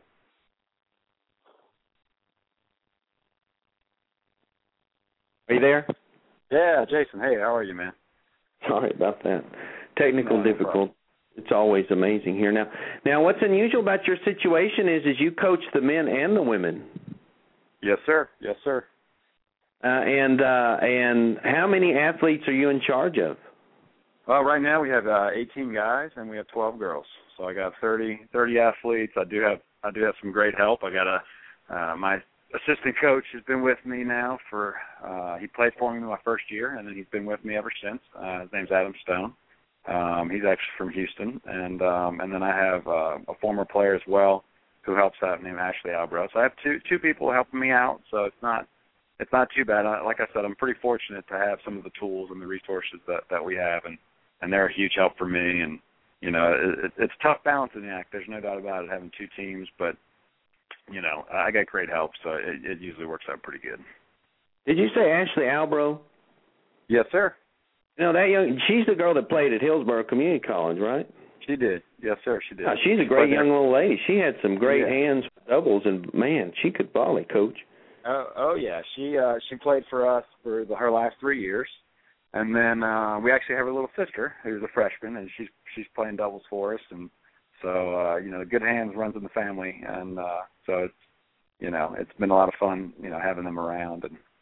Are you there? Yeah, Jason. Hey, how are you, man? Sorry about that. Technical difficulty. It's always amazing here. Now, what's unusual about your situation is you coach the men and the women. Yes, sir. Yes, sir. And how many athletes are you in charge of? Well, right now we have 18 guys and we have 12 girls. So I got 30 athletes. I do have some great help. I got my assistant coach has been with me now for he played for me in my first year, and then he's been with me ever since. His name's Adam Stone. He's actually from Houston, and then I have a former player as well who helps out named Ashley Albro. So I have two people helping me out. So it's not too bad. Like I said, I'm pretty fortunate to have some of the tools and the resources that we have, and they're a huge help for me. And it's tough balancing the act. There's no doubt about it, having 2 teams, but I got great help, so it usually works out pretty good. Did you say Ashley Albro? Yes, sir. She's the girl that played at Hillsborough Community College, right? She did. Yes, sir, she did. She's a great young little lady. She had some great hands for doubles, and, man, she could volley, Coach. Oh yeah. She played for us for her last 3 years. And then we actually have her little sister, who's a freshman, and she's playing doubles for us. And so, the good hands runs in the family. And so it's been a lot of fun, having them around.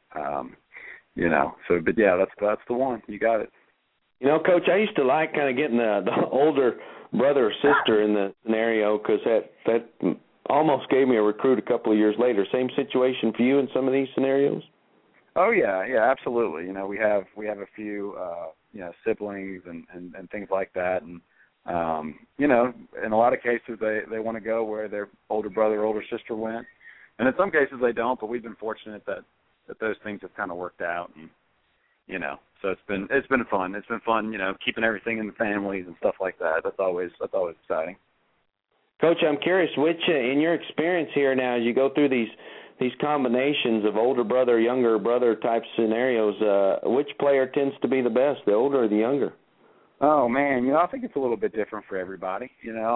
So, but yeah, that's the one. You got it. Coach, I used to like kind of getting the older brother or sister in the scenario because that almost gave me a recruit a couple of years later. Same situation for you in some of these scenarios? Oh yeah, absolutely. We have a few siblings and things like that, and in a lot of cases they want to go where their older brother or older sister went, and in some cases they don't. But we've been fortunate that those things have kind of worked out, and so it's been fun. It's been fun, keeping everything in the families and stuff like that. That's always exciting. Coach, I'm curious, which in your experience here now, as you go through these combinations of older brother, younger brother type scenarios, which player tends to be the best, the older or the younger? Oh man, I think it's a little bit different for everybody.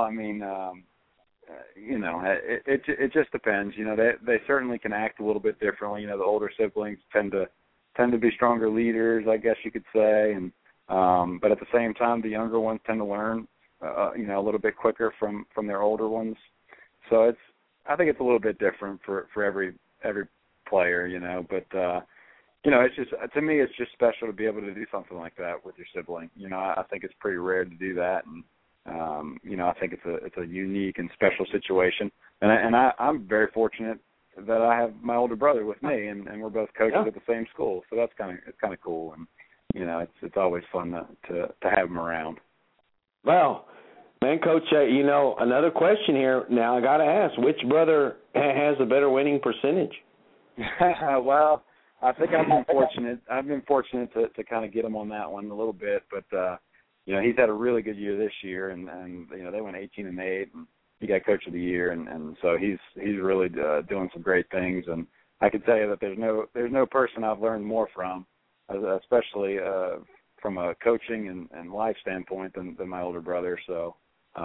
It just depends. They certainly can act a little bit differently. The older siblings tend to be stronger leaders, I guess you could say, and but at the same time, the younger ones tend to learn, a little bit quicker from their older ones. So I think it's a little bit different for every player, But it's just, to me, it's just special to be able to do something like that with your sibling. I think it's pretty rare to do that, and I think it's a unique and special situation. And I'm very fortunate that I have my older brother with me, and we're both coaches at the same school. So it's kind of cool, and it's always fun to have him around. Well, man, Coach, another question here. Now I got to ask, which brother has a better winning percentage? Well, I think I've been fortunate to kind of get him on that one a little bit, but he's had a really good year this year, and they went 18-8, and he got Coach of the Year, and so he's really doing some great things. And I can tell you that there's no person I've learned more from, especially from a coaching and life standpoint than my older brother. So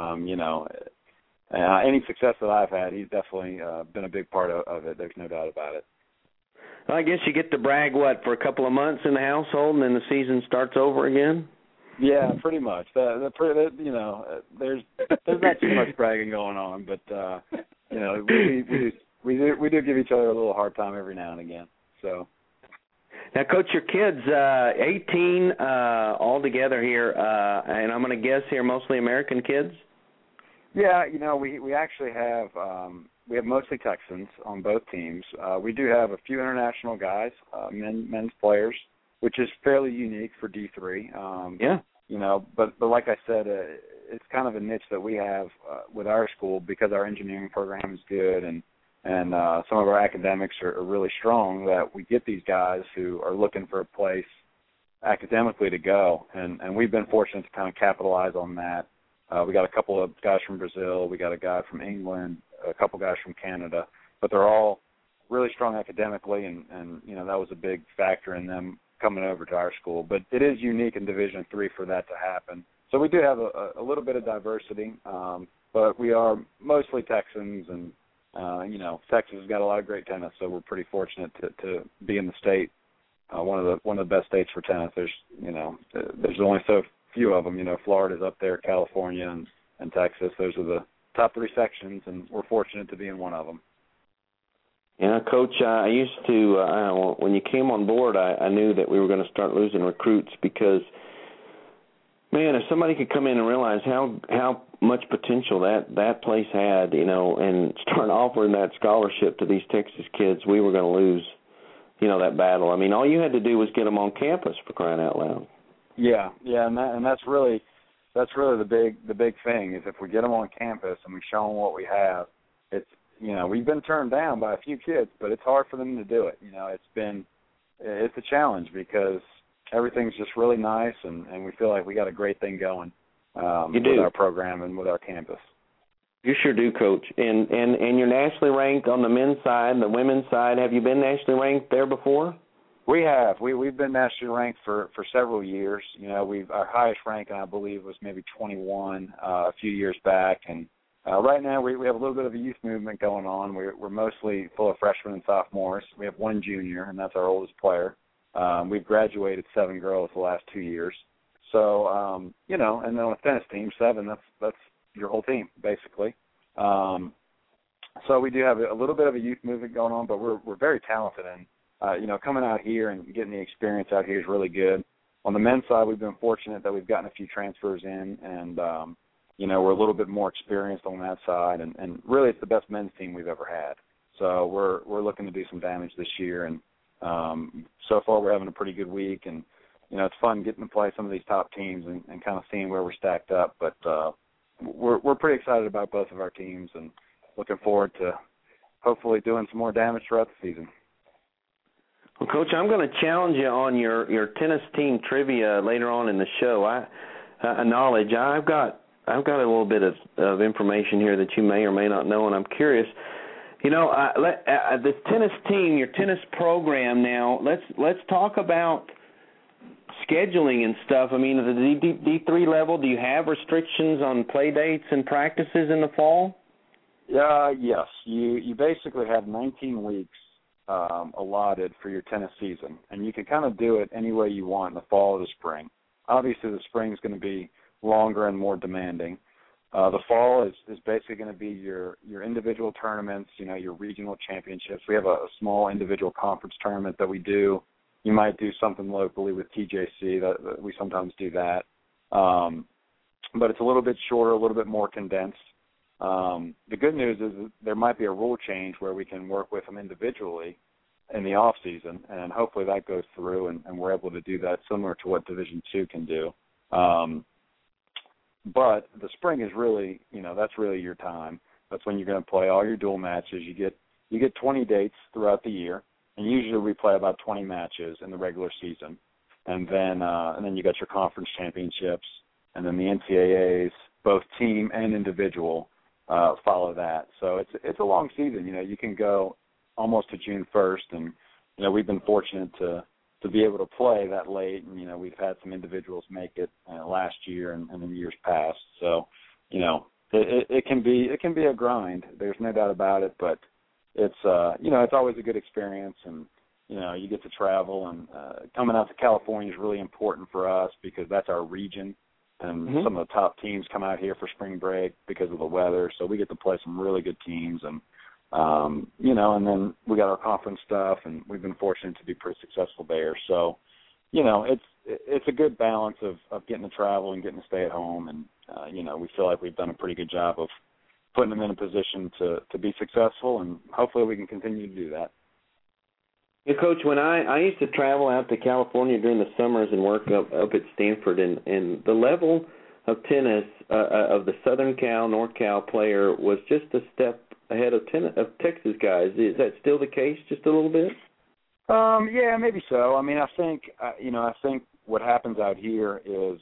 any success that I've had, he's definitely been a big part of it. There's no doubt about it. Well, I guess you get to brag, for a couple of months in the household, and then the season starts over again? Yeah, pretty much. There's not too much bragging going on, but we do give each other a little hard time every now and again. So. Now, Coach, your kids, 18 altogether here, and I'm going to guess here mostly American kids? Yeah, we actually have we have mostly Texans on both teams. We do have a few international guys, men's players, which is fairly unique for D3. But like I said, it's kind of a niche that we have with our school because our engineering program is good and some of our academics are really strong, that we get these guys who are looking for a place academically to go. And we've been fortunate to kind of capitalize on that. We got a couple of guys from Brazil. We got a guy from England, a couple guys from Canada. But they're all really strong academically, and that was a big factor in them coming over to our school. But it is unique in Division III for that to happen. So we do have a little bit of diversity, but we are mostly Texans, and Texas has got a lot of great tennis, so we're pretty fortunate to be in the state, one of the best states for tennis. There's only so few of them. Florida's up there, California, and Texas. Those are the top three sections, and we're fortunate to be in one of them. Yeah, Coach, I used to, when you came on board, I knew that we were going to start losing recruits because, man, if somebody could come in and realize how much potential that place had, and start offering that scholarship to these Texas kids, we were going to lose, that battle. I mean, all you had to do was get them on campus, for crying out loud. Yeah, and that's really the big thing is if we get them on campus and we show them what we have, it's we've been turned down by a few kids, but it's hard for them to do it. It's a challenge because everything's just really nice, and we feel like we got a great thing going with our program and with our campus. You sure do, Coach. And you're nationally ranked on the men's side and the women's side. Have you been nationally ranked there before? We have. We've been nationally ranked for several years. Our highest rank, I believe, was maybe 21 a few years back, and right now we have a little bit of a youth movement going on. We're mostly full of freshmen and sophomores. We have one junior, and that's our oldest player. We've graduated 7 girls the last 2 years. So, and then on a tennis team, 7, that's your whole team, basically. So we do have a little bit of a youth movement going on, but we're very talented, coming out here and getting the experience out here is really good. On the men's side, we've been fortunate that we've gotten a few transfers in, and we're a little bit more experienced on that side, and really it's the best men's team we've ever had. So we're looking to do some damage this year, and so far we're having a pretty good week, and it's fun getting to play some of these top teams and kind of seeing where we're stacked up. But we're pretty excited about both of our teams and looking forward to hopefully doing some more damage throughout the season. Well, Coach, I'm going to challenge you on your tennis team trivia later on in the show. Knowledge. I've got a little bit of information here that you may or may not know, and I'm curious. The tennis team, your tennis program. Now, let's talk about scheduling and stuff. I mean, at the D3 level, do you have restrictions on play dates and practices in the fall? Yes. You basically have 19 weeks allotted for your tennis season, and you can kind of do it any way you want in the fall or the spring. Obviously, the spring is going to be longer and more demanding. The fall is basically going to be your individual tournaments, your regional championships. We have a small individual conference tournament that we do. You might do something locally with TJC. That we sometimes do that. But it's a little bit shorter, a little bit more condensed. The good news is there might be a rule change where we can work with them individually in the off season, and hopefully that goes through, and we're able to do that similar to what Division II can do. But the spring is really, that's really your time. That's when you're going to play all your dual matches. You get 20 dates throughout the year, and usually we play about 20 matches in the regular season, and then you got your conference championships, and then the NCAAs, both team and individual, follow that. So it's a long season. You can go almost to June 1st, and we've been fortunate to be able to play that late, and we've had some individuals make it last year and in years past. So it can be a grind. There's no doubt about it, but it's it's always a good experience, and you get to travel, and coming out to California is really important for us because that's our region, and some of the top teams come out here for spring break because of the weather. So we get to play some really good teams, and and then we got our conference stuff, and we've been fortunate to be pretty successful there. So, it's a good balance of getting to travel and getting to stay at home, and we feel like we've done a pretty good job of putting them in a position to be successful, and hopefully we can continue to do that. Yeah, Coach, when I used to travel out to California during the summers and work up at Stanford, and the level of tennis of the Southern Cal, North Cal player was just a step ahead of Texas guys. Is that still the case, just a little bit? Yeah, maybe so. I mean, I think what happens out here is,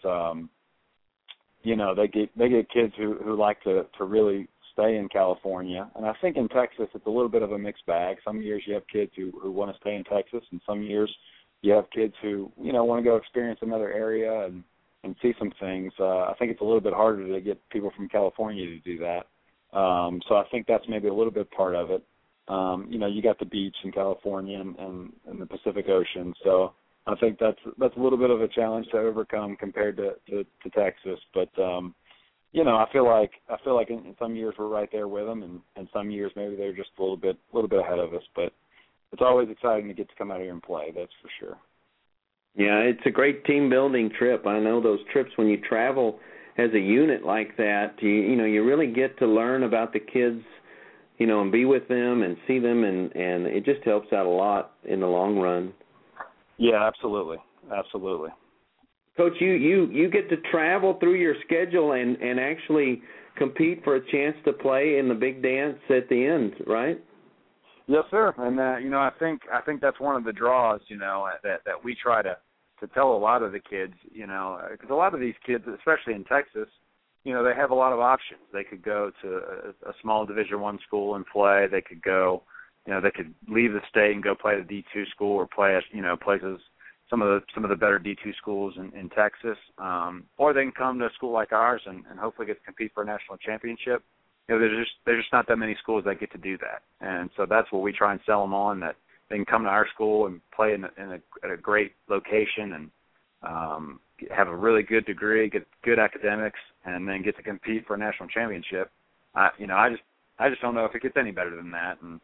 they get kids who like to really stay in California, and I think in Texas it's a little bit of a mixed bag. Some years you have kids who want to stay in Texas, and some years you have kids who want to go experience another area and see some things. I think it's a little bit harder to get people from California to do that. So I think that's maybe a little bit part of it. You got the beach in California and the Pacific Ocean, so I think that's a little bit of a challenge to overcome compared to Texas. But I feel like in some years we're right there with them, and some years maybe they're just a little bit ahead of us. But it's always exciting to get to come out here and play. That's for sure. Yeah, it's a great team building trip. I know those trips when you travel as a unit like that, you really get to learn about the kids, and be with them and see them, and it just helps out a lot in the long run. Yeah, absolutely. Coach, you get to travel through your schedule and actually compete for a chance to play in the big dance at the end, right? Yes, sir. And I think that's one of the draws, that we try to tell a lot of the kids, because a lot of these kids, especially in Texas, they have a lot of options. They could go to a small Division I school and play. They could go, they could leave the state and go play at a D2 school or play at, places, some of the better D2 schools in Texas. Or they can come to a school like ours and hopefully get to compete for a national championship. There's just not that many schools that get to do that. And so that's what we try and sell them on, that they can come to our school and play at a great location and have a really good degree, get good academics, and then get to compete for a national championship. I just don't know if it gets any better than that. And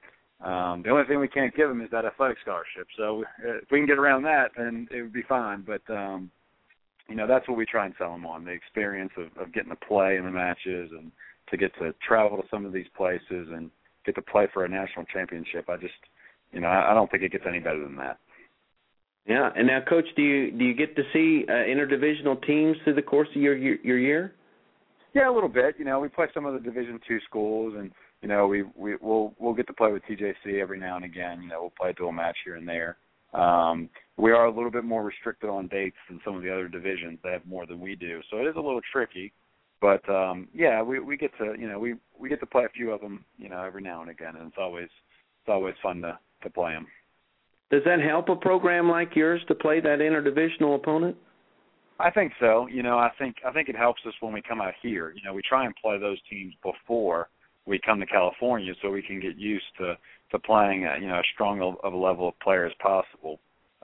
The only thing we can't give them is that athletic scholarship. So if we can get around that, then it would be fine. But, that's what we try and sell them on, the experience of getting to play in the matches and to get to travel to some of these places and get to play for a national championship. I just, I don't think it gets any better than that. Yeah, and now, Coach, do you get to see interdivisional teams through the course of your year? Yeah, a little bit. We play some of the Division II schools, and we'll get to play with TJC every now and again. We'll play a dual match here and there. We are a little bit more restricted on dates than some of the other divisions. They have more than we do, so it is a little tricky. But we get to we get to play a few of them every now and again, and it's always fun to play them. Does that help a program like yours to play that interdivisional opponent? I think so. I think it helps us when we come out here. We try and play those teams before we come to California, so we can get used to playing as strong of a level of player as possible.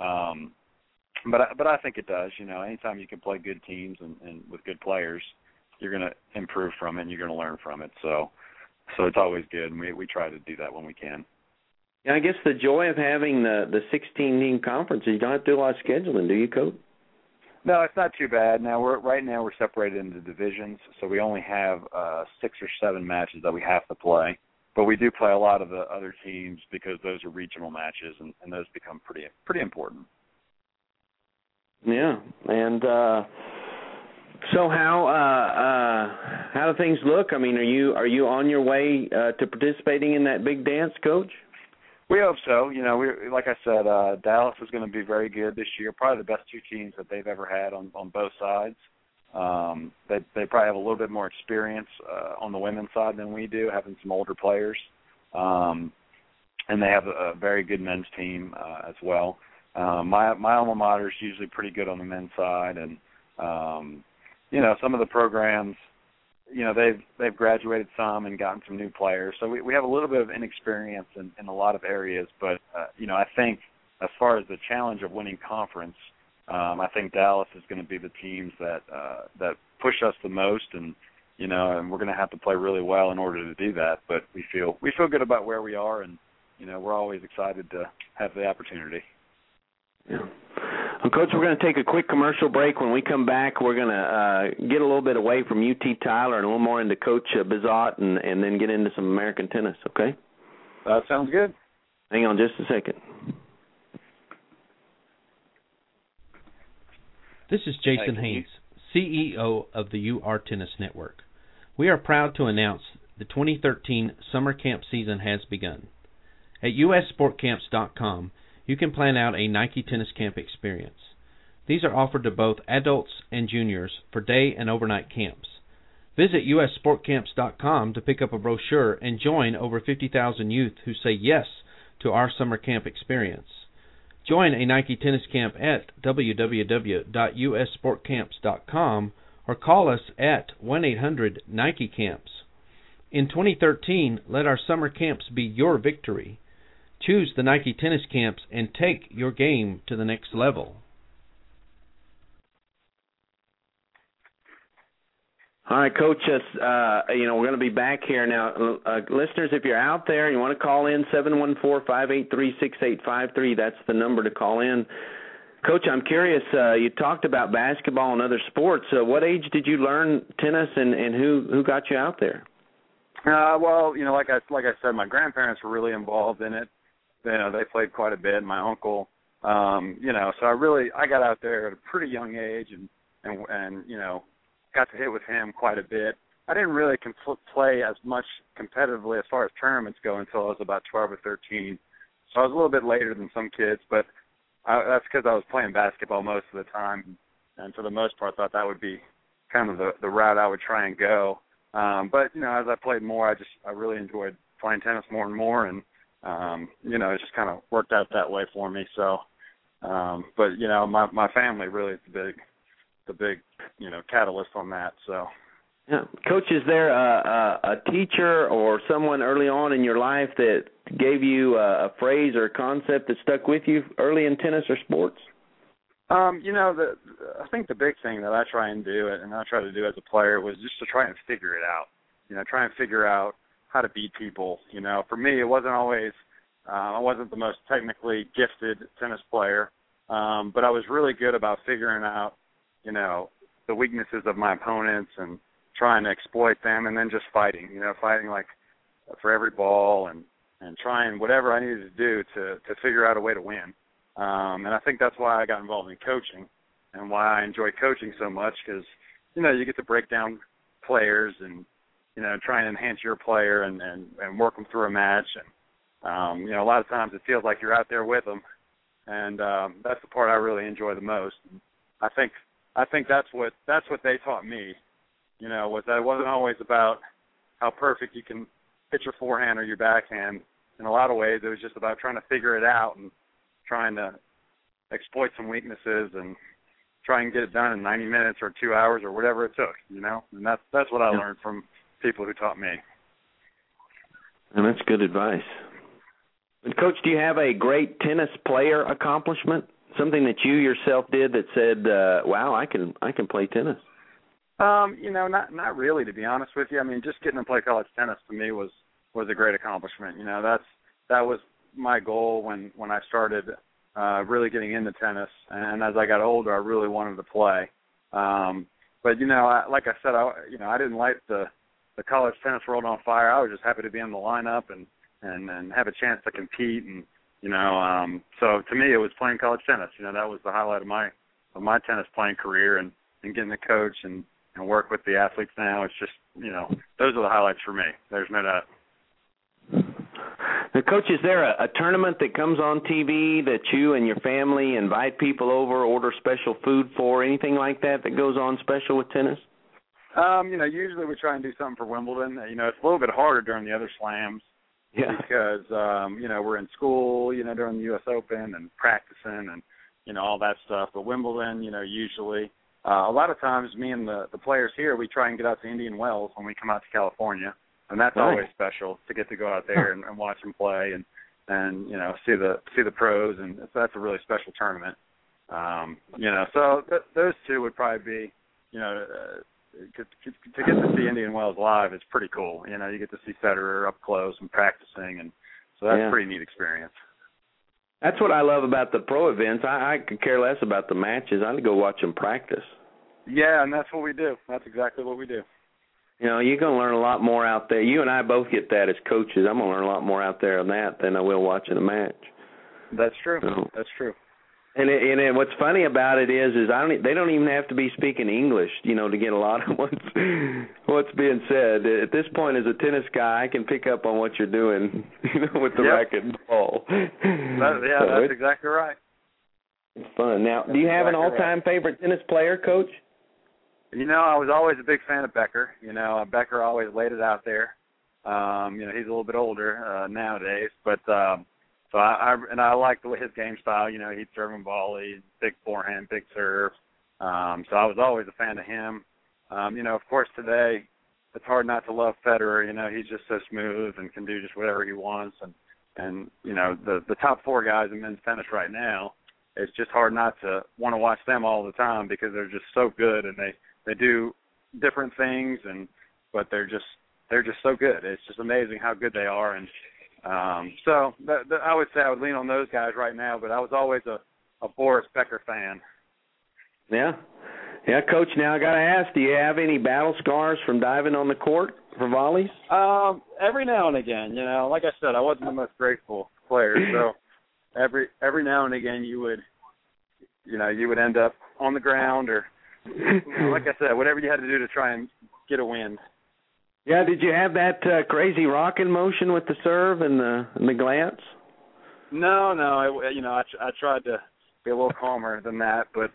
But I think it does. Anytime you can play good teams and with good players, you're going to improve from it and you're going to learn from it. So it's always good, and we try to do that when we can. Yeah, I guess the joy of having the 16-team conference is you don't have to do a lot of scheduling, do you, Coach? No, it's not too bad. Now we're separated into divisions, so we only have 6 or 7 matches that we have to play. But we do play a lot of the other teams because those are regional matches, and those become pretty important. Yeah, and so how do things look? I mean, are you on your way to participating in that big dance, Coach? We hope so. Like I said, Dallas is going to be very good this year. Probably the best 2 teams that they've ever had on both sides. They probably have a little bit more experience on the women's side than we do, having some older players. And they have a very good men's team as well. My alma mater is usually pretty good on the men's side, and some of the programs, they've graduated some and gotten some new players. So we have a little bit of inexperience in a lot of areas. But, I think as far as the challenge of winning conference, I think Dallas is going to be the teams that push us the most, and we're going to have to play really well in order to do that. But we feel good about where we are, and, we're always excited to have the opportunity. Yeah. Well, Coach, we're going to take a quick commercial break. When we come back, we're going to get a little bit away from UT Tyler and a little more into Coach Bizot and then get into some American tennis, okay? That sounds good. Hang on just a second. This is Jason Haynes, CEO of the UR Tennis Network. We are proud to announce the 2013 summer camp season has begun. At USSportCamps.com, you can plan out a Nike Tennis Camp experience. These are offered to both adults and juniors for day and overnight camps. Visit USSportCamps.com to pick up a brochure and join over 50,000 youth who say yes to our summer camp experience. Join a Nike Tennis Camp at www.ussportcamps.com or call us at 1-800-NIKE-CAMPS. In 2013, let our summer camps be your victory. Choose the Nike Tennis Camps and take your game to the next level. All right, Coach, we're going to be back here now. Listeners, if you're out there and you want to call in, 714-583-6853, that's the number to call in. Coach, I'm curious, you talked about basketball and other sports. What age did you learn tennis, and who got you out there? Well, like I said, my grandparents were really involved in it. They played quite a bit. My uncle, so I got out there at a pretty young age and got to hit with him quite a bit. I didn't really play as much competitively as far as tournaments go until I was about 12 or 13. So I was a little bit later than some kids, but that's because I was playing basketball most of the time, and for the most part, I thought that would be kind of the route I would try and go. But as I played more, I really enjoyed playing tennis more and more, and it just kind of worked out that way for me. So, but my family really is the big catalyst on that. So, yeah, Coach, is there a teacher or someone early on in your life that gave you a phrase or a concept that stuck with you early in tennis or sports? I think the big thing that I try and do, and I try to do as a player, was just to try and figure it out. Try and figure out how to beat people. For me, it wasn't always, I wasn't the most technically gifted tennis player, but I was really good about figuring out, the weaknesses of my opponents and trying to exploit them, and then just fighting like for every ball and trying whatever I needed to do to figure out a way to win. And I think that's why I got involved in coaching and why I enjoy coaching so much, because, you get to break down players and, try and enhance your player and work them through a match. And, a lot of times it feels like you're out there with them. And that's the part I really enjoy the most. I think that's what they taught me, was that it wasn't always about how perfect you can hit your forehand or your backhand. In a lot of ways, it was just about trying to figure it out and trying to exploit some weaknesses and try and get it done in 90 minutes or 2 hours or whatever it took, And that's what I learned from people who taught me. And that's good advice. And Coach, do you have a great tennis player accomplishment? Something that you yourself did that said, "Wow, I can play tennis." Not really, to be honest with you. I mean, just getting to play college tennis to me was a great accomplishment. That was my goal when I started really getting into tennis, and as I got older, I really wanted to play. But like I said, I didn't light the college tennis world on fire. I was just happy to be in the lineup and have a chance to compete, and so to me, it was playing college tennis. That was the highlight of my tennis playing career, and getting to coach and work with the athletes now. It's just those are the highlights for me. There's no doubt. Now, Coach, is there a tournament that comes on TV that you and your family invite people over, order special food for, anything like that goes on special with tennis? Usually we try and do something for Wimbledon. It's a little bit harder during the other slams because, we're in school, during the U.S. Open and practicing and, all that stuff. But Wimbledon, usually a lot of times me and the players here, we try and get out to Indian Wells when we come out to California. And that's always special to get to go out there and watch them play and see the pros, and so that's a really special tournament. So those two would probably be, to get to see Indian Wells live is pretty cool. You get to see Federer up close and practicing, and so that's a pretty neat experience. That's what I love about the pro events. I could care less about the matches. I'd go watch them practice. Yeah, and that's what we do. That's exactly what we do. You're going to learn a lot more out there. You and I both get that as coaches. I'm going to learn a lot more out there on that than I will watching a match. That's true. So, that's true. And what's funny about it is they don't even have to be speaking English, to get a lot of what's being said. At this point, as a tennis guy, I can pick up on what you're doing, with the racket and ball. That's exactly right. It's fun. Now, do you have an all-time favorite tennis player, Coach? I was always a big fan of Becker. Becker always laid it out there. He's a little bit older nowadays, but so I like his game style. He'd serve and volley, big forehand, big serve. So I was always a fan of him. Of course, today it's hard not to love Federer. He's just so smooth and can do just whatever he wants. And the top four guys in men's tennis right now, it's just hard not to want to watch them all the time because they're just so good and they do different things, but they're just so good. It's just amazing how good they are, and so I would say I would lean on those guys right now. But I was always a Boris Becker fan. Yeah, Coach. Now I got to ask: do you have any battle scars from diving on the court for volleys? Every now and again. Like I said, I wasn't the most graceful player, so every now and again you would end up on the ground or. Like I said, whatever you had to do to try and get a win. Yeah, did you have that crazy rocking motion with the serve and the glance? No. I tried to be a little calmer than that, but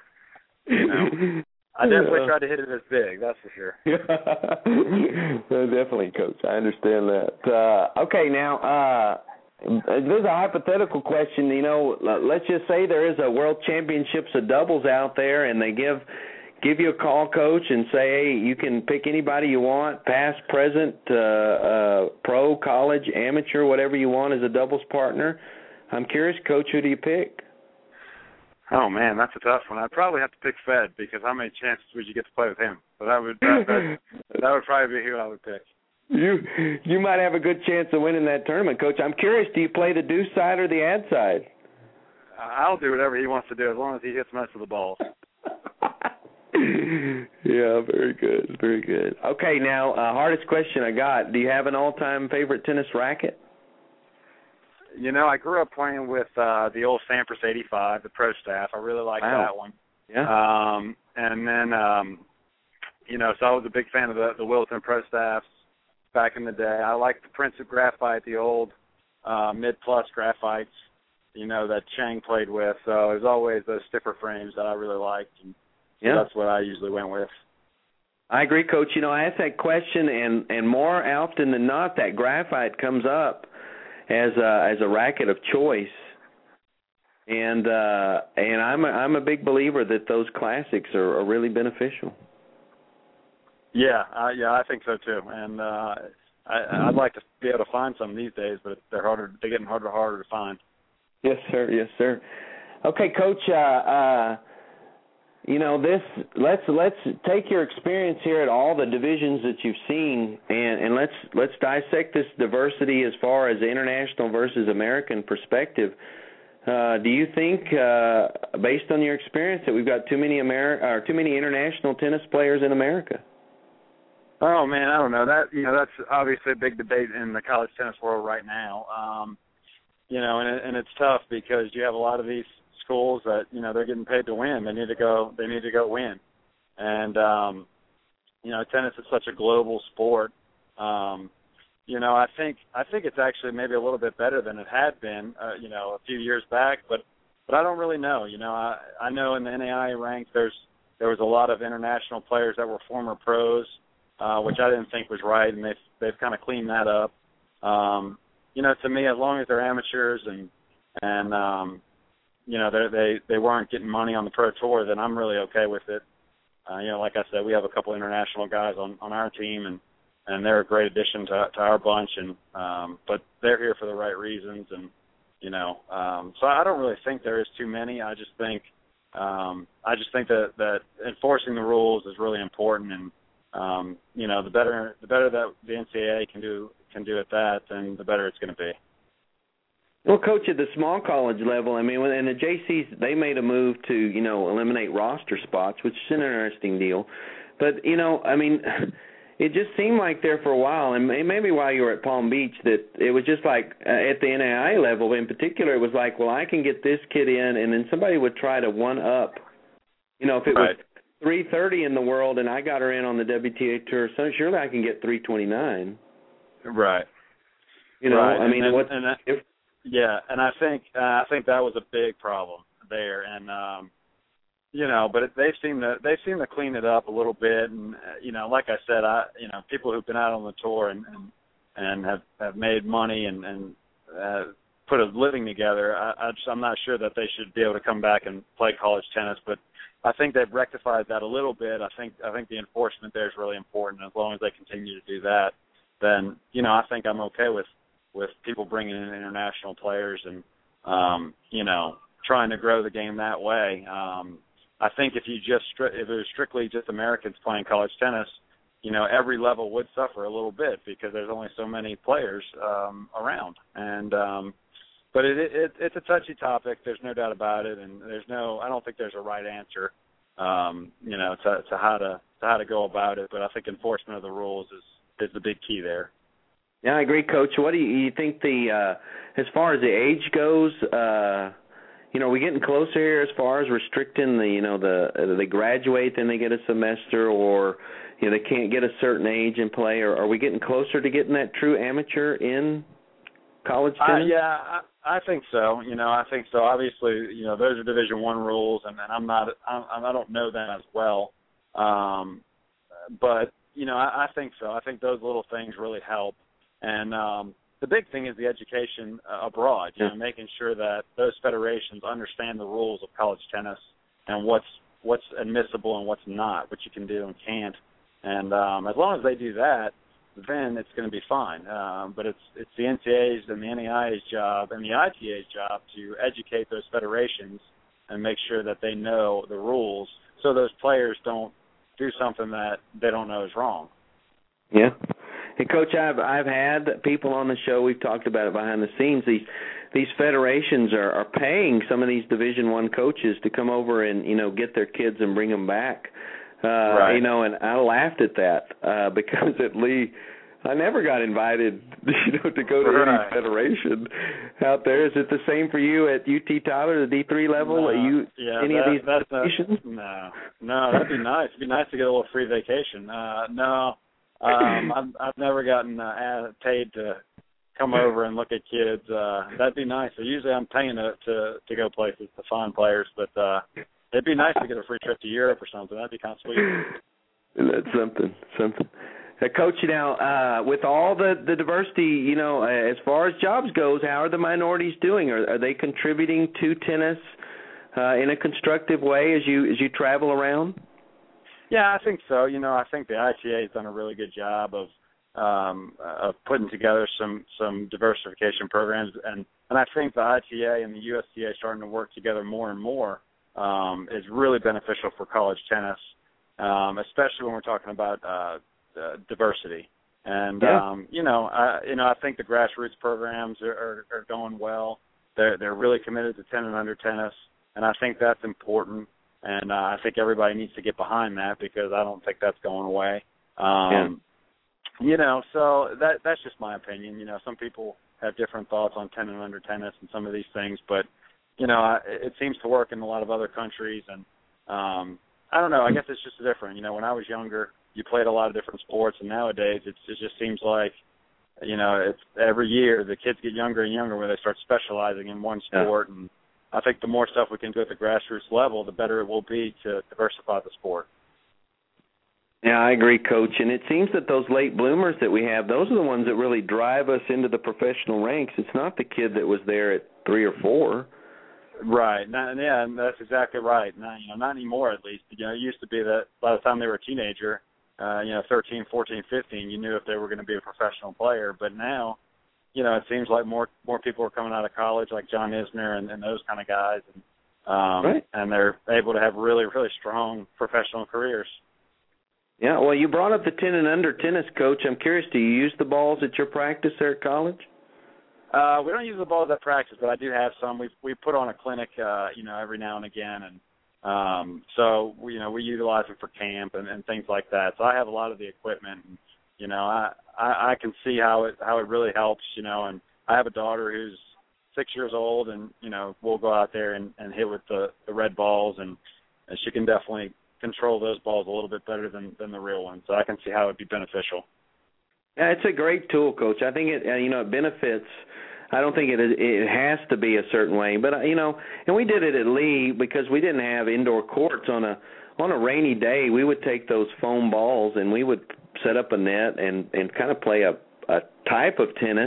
I definitely tried to hit it as big. That's for sure. Definitely, Coach. I understand that. Okay, now. There's a hypothetical question, let's just say there is a World Championships of doubles out there and they give you a call, Coach, and say, hey, you can pick anybody you want, past, present, pro, college, amateur, whatever you want as a doubles partner. I'm curious, Coach, who do you pick? Oh, man, that's a tough one. I'd probably have to pick Fed because how many chances would you get to play with him? So that would probably be who I would pick. You might have a good chance of winning that tournament, Coach. I'm curious, do you play the deuce side or the ad side? I'll do whatever he wants to do as long as he hits most of the balls. Yeah, very good, very good. Okay, now, hardest question I got. Do you have an all-time favorite tennis racket? You know, I grew up playing with the old Sampras 85, the Pro Staff. I really like that one. Yeah. And then, you know, so I was a big fan of the Wilton Pro Staffs back in the day. I liked the Prince of Graphite, the old mid-plus graphites, you know, that Chang played with. So there's always those stiffer frames that I really liked. And so that's what I usually went with. I agree, Coach. You know, I ask that question, and more often than not, that graphite comes up as a racket of choice. And I'm a big believer that those classics are really beneficial. Yeah, I think so too. And I'd like to be able to find some these days, but they're getting harder and harder to find. Yes, sir. Yes, sir. Okay, Coach. You know, let's take your experience here at all the divisions that you've seen, and let's dissect this diversity as far as international versus American perspective. Do you think, based on your experience, that we've got too many international tennis players in America? Oh man, I don't know. That's obviously a big debate in the college tennis world right now. You know, and it's tough because you have a lot of these schools that, you know, they're getting paid to win. They need to go win. And you know, tennis is such a global sport. You know, I think it's actually maybe a little bit better than it had been, you know, a few years back, but I don't really know. You know, I know in the NAIA ranks there was a lot of international players that were former pros, which I didn't think was right, and they've kind of cleaned that up. You know, to me, as long as they're amateurs and you know, they weren't getting money on the pro tour, then I'm really okay with it. You know, like I said, we have a couple international guys on our team, and they're a great addition to our bunch, and but they're here for the right reasons, and you know, so I don't really think there is too many. I just think that enforcing the rules is really important, and you know, the better that the NCAA can do at that, then the better it's going to be. Well, Coach, at the small college level, I mean, and the JCs, they made a move to, you know, eliminate roster spots, which is an interesting deal. But, you know, I mean, it just seemed like there for a while, and maybe while you were at Palm Beach, that it was just like at the NAIA level in particular, it was like, well, I can get this kid in, and then somebody would try to one-up. You know, if it was 330 in the world and I got her in on the WTA Tour, so surely I can get 329. Right. You know, right. I mean, yeah, and I think that was a big problem there, and you know, but they seem to clean it up a little bit, and you know, like I said, you know, people who've been out on the tour and have made money and put a living together, I'm not sure that they should be able to come back and play college tennis, but I think they've rectified that a little bit. I think the enforcement there is really important. As long as they continue to do that, then you know, I think I'm okay with people bringing in international players and, you know, trying to grow the game that way. I think if it was strictly just Americans playing college tennis, you know, every level would suffer a little bit because there's only so many players around. And but it's a touchy topic. There's no doubt about it, and I don't think there's a right answer, you know, to how to go about it. But I think enforcement of the rules is the big key there. Yeah, I agree, Coach. What do you think as far as the age goes, you know, are we getting closer here as far as restricting they graduate, then they get a semester, or, you know, they can't get a certain age and play, or are we getting closer to getting that true amateur in college tennis? Yeah, I think so. You know, I think so. Obviously, you know, those are Division I rules, and I don't know them as well. But, you know, I think so. I think those little things really help. And the big thing is the education abroad, you know, making sure that those federations understand the rules of college tennis and what's admissible and what's not, what you can do and can't. And as long as they do that, then it's going to be fine. But it's the NCAA's and the NAIA's job and the ITA's job to educate those federations and make sure that they know the rules so those players don't do something that they don't know is wrong. Yeah. And Coach, I've had people on the show. We've talked about it behind the scenes. These federations are paying some of these Division I coaches to come over and get their kids and bring them back. Right. And I laughed at that because at Lee, I never got invited, to go to any federation out there. Is it the same for you at UT Tyler, the D3 level? Of these federations? No, that'd be nice. It'd be nice to get a little free vacation. No, I've never gotten paid to come over and look at kids. That'd be nice. So usually I'm paying to go places to find players, but it'd be nice to get a free trip to Europe or something. That'd be kind of sweet. That's something. Coach, with all the diversity, as far as jobs goes, how are the minorities doing? Are they contributing to tennis in a constructive way as you travel around? Yeah, I think so. I think the ITA has done a really good job of putting together some diversification programs, and I think the ITA and the USTA starting to work together more and more is really beneficial for college tennis, especially when we're talking about diversity. And I think the grassroots programs are going well. They're really committed to 10 and under tennis, and I think that's important. And I think everybody needs to get behind that because I don't think that's going away. So that's just my opinion. Some people have different thoughts on 10 and under tennis and some of these things, but it seems to work in a lot of other countries. And I don't know. I guess it's just different. When I was younger, you played a lot of different sports, and nowadays it just seems like, it's every year the kids get younger and younger when they start specializing in one sport. And I think the more stuff we can do at the grassroots level, the better it will be to diversify the sport. Yeah, I agree, Coach. And it seems that those late bloomers that we have, those are the ones that really drive us into the professional ranks. It's not the kid that was there at 3 or 4. Right. And that's exactly right. Not anymore, at least. It used to be that by the time they were a teenager, 13, 14, 15, you knew if they were going to be a professional player. But now, it seems like more people are coming out of college, like John Isner and those kind of guys, and they're able to have really, really strong professional careers. Yeah, well, you brought up the 10 and under tennis, Coach. I'm curious, do you use the balls at your practice there at college? We don't use the balls at practice, but I do have some. We put on a clinic, every now and again, and so we utilize it for camp and things like that. So I have a lot of the equipment. And, I can see how it really helps. And I have a daughter who's 6 years old, and we'll go out there and hit with the red balls, and she can definitely control those balls a little bit better than the real ones. So I can see how it would be beneficial. Yeah, it's a great tool, Coach. I think it benefits. I don't think it has to be a certain way, but and we did it at Lee because we didn't have indoor courts on a rainy day. We would take those foam balls and we would set up a net and kind of play a type of tennis,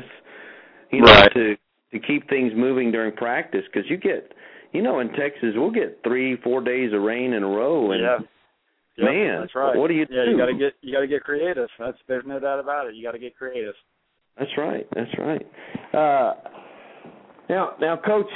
to keep things moving during practice because you get. In Texas, we'll get 3-4 days of rain in a row, and man, that's right. What do you do? You gotta get creative. There's no doubt about it. You got to get creative. That's right. Now, Coach,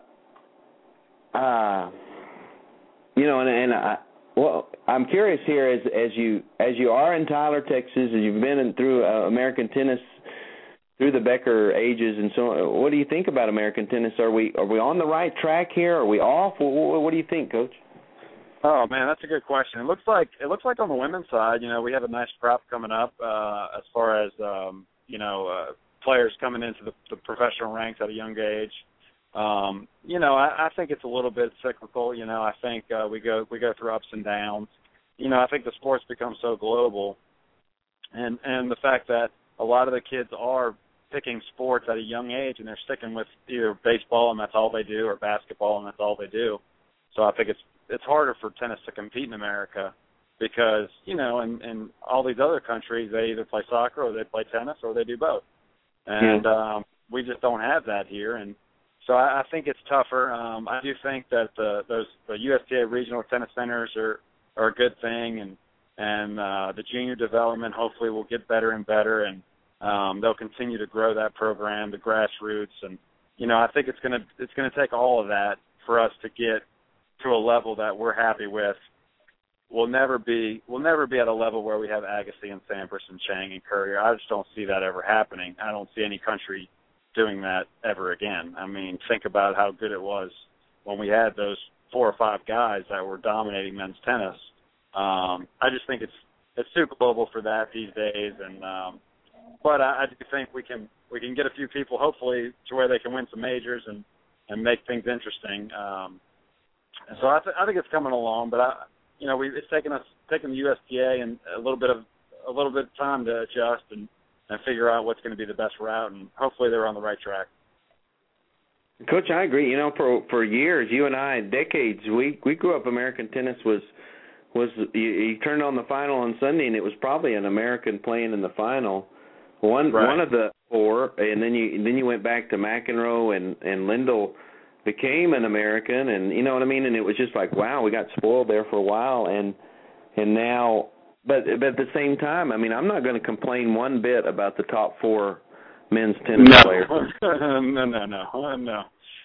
I'm curious here as you are in Tyler, Texas, as you've been through American tennis. Through the Becker ages and so on, what do you think about American tennis? Are we on the right track here? Are we off? What do you think, Coach? Oh man, that's a good question. It looks like on the women's side, we have a nice crop coming up as far as players coming into the professional ranks at a young age. I think it's a little bit cyclical. I think we go through ups and downs. I think the sport's become so global, and the fact that a lot of the kids are picking sports at a young age, and they're sticking with either baseball and that's all they do, or basketball and that's all they do. So I think it's harder for tennis to compete in America because in all these other countries they either play soccer or they play tennis or they do both, and we just don't have that here. And so I think it's tougher. I do think that the USTA regional tennis centers are a good thing, and the junior development hopefully will get better and better, and they'll continue to grow that program, the grassroots, and I think it's gonna take all of that for us to get to a level that we're happy with, we'll never be at a level where we have Agassi and Sampras and Chang and Courier. I just don't see that ever happening. I don't see any country doing that ever again. I mean, think about how good it was when we had those 4 or 5 guys that were dominating men's tennis. I just think it's too global for that these days, and but I do think we can get a few people hopefully to where they can win some majors and make things interesting. So I think it's coming along, but it's taken the USTA and a little bit of time to adjust and figure out what's going to be the best route, and hopefully they're on the right track. Coach, I agree. For years, you and I, decades, we grew up. American tennis was you turned on the final on Sunday, and it was probably an American playing in the final. One of the 4, and then you went back to McEnroe and Lindell became an American, and you know what I mean. And it was just like, wow, we got spoiled there for a while, and now, but at the same time, I mean, I'm not going to complain one bit about the top 4 men's tennis players. No.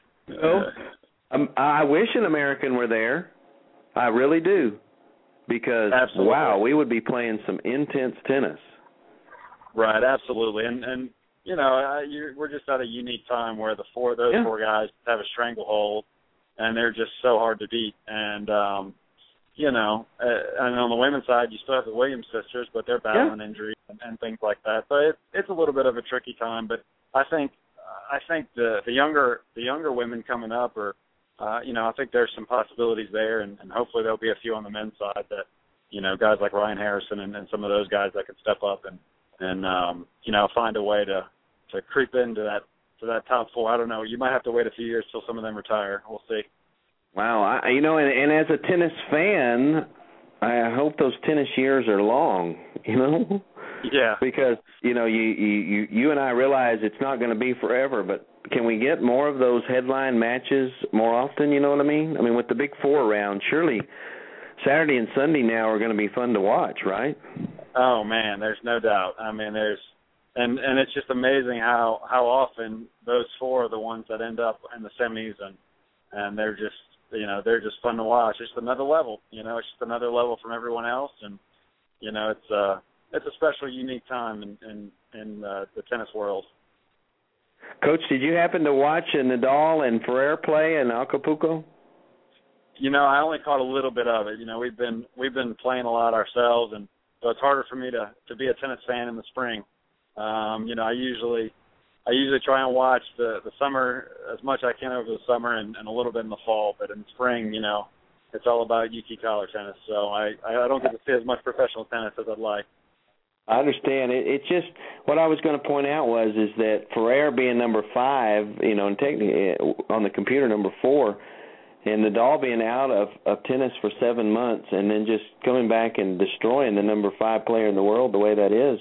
I wish an American were there. I really do, because absolutely. Wow, we would be playing some intense tennis. Right, absolutely, and we're just at a unique time where those 4 guys have a stranglehold, and they're just so hard to beat. And and on the women's side, you still have the Williams sisters, but they're battling injuries and things like that. So it's a little bit of a tricky time. But I think the younger women coming up are, I think there's some possibilities there, and hopefully there'll be a few on the men's side that, guys like Ryan Harrison and some of those guys that can step up and find a way to creep into that top 4. I don't know. You might have to wait a few years till some of them retire. We'll see. Wow, and as a tennis fan, I hope those tennis years are long. Yeah. Because you and I realize it's not going to be forever, but can we get more of those headline matches more often? You know what I mean? I mean, with the Big 4 around, surely Saturday and Sunday now are going to be fun to watch, right? Oh man, there's no doubt. I mean, and it's just amazing how often those 4 are the ones that end up in the semis, and they're just fun to watch. It's just another level. It's just another level from everyone else, and it's a special, unique time in the tennis world. Coach, did you happen to watch Nadal and Ferrer play in Acapulco? I only caught a little bit of it. We've been playing a lot ourselves, and so it's harder for me to be a tennis fan in the spring. I usually try and watch the summer as much as I can over the summer and a little bit in the fall. But in the spring, it's all about UT collar tennis. So I don't get to see as much professional tennis as I'd like. I understand. It's just what I was going to point out is that Ferrer being number 5, and technically on the computer number 4, and Nadal being out of tennis for 7 months and then just coming back and destroying the number 5 player in the world the way that is,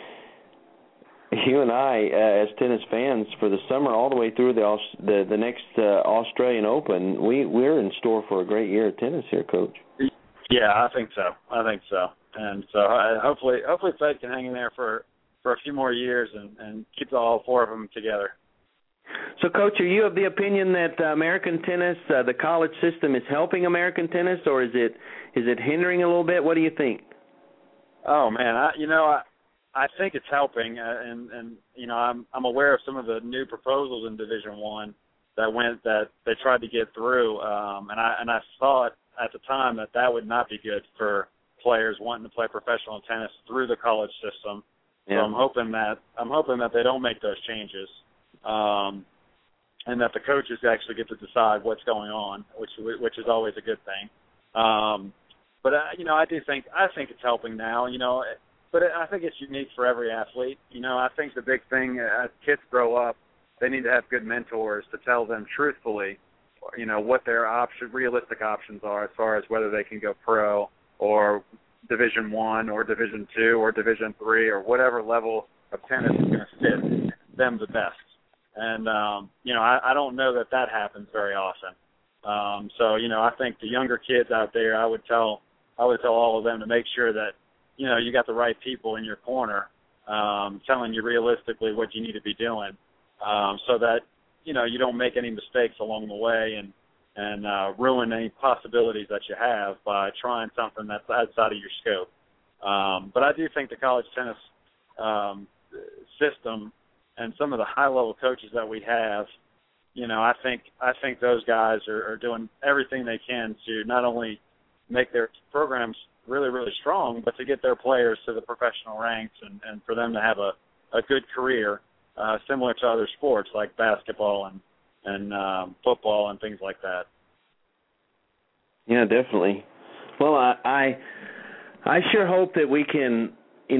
you and I, as tennis fans, for the summer all the way through the next Australian Open, we're in store for a great year of tennis here, Coach. Yeah, I think so. And so hopefully Fed can hang in there for a few more years and keep all 4 of them together. So, Coach, are you of the opinion that American tennis, the college system, is helping American tennis, or is it hindering a little bit? What do you think? Oh man, I think it's helping, and I'm aware of some of the new proposals in Division I that they tried to get through, and I thought at the time that would not be good for players wanting to play professional tennis through the college system. Yeah. So I'm hoping that they don't make those changes, and that the coaches actually get to decide what's going on, which is always a good thing. But I think it's helping now. But I think it's unique for every athlete. I think the big thing as kids grow up, they need to have good mentors to tell them truthfully, what their realistic options are as far as whether they can go pro or Division I or Division II or Division III or whatever level of tennis is going to fit them the best. And, I don't know that happens very often. So, I think the younger kids out there, I would tell all of them to make sure that, you got the right people in your corner telling you realistically what you need to be doing so that, you don't make any mistakes along the way ruin any possibilities that you have by trying something that's outside of your scope. But I do think the college tennis system and some of the high-level coaches that we have, I think those guys are doing everything they can to not only make their programs really, really strong, but to get their players to the professional ranks and for them to have a good career, similar to other sports like basketball and football and things like that. Yeah, definitely. Well, I sure hope that we can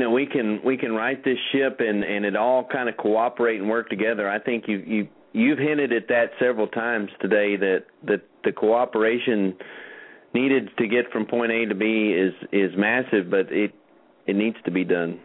right this ship and it all kind of cooperate and work together. I think you've hinted at that several times today that the cooperation needed to get from point A to B is massive, but it needs to be done.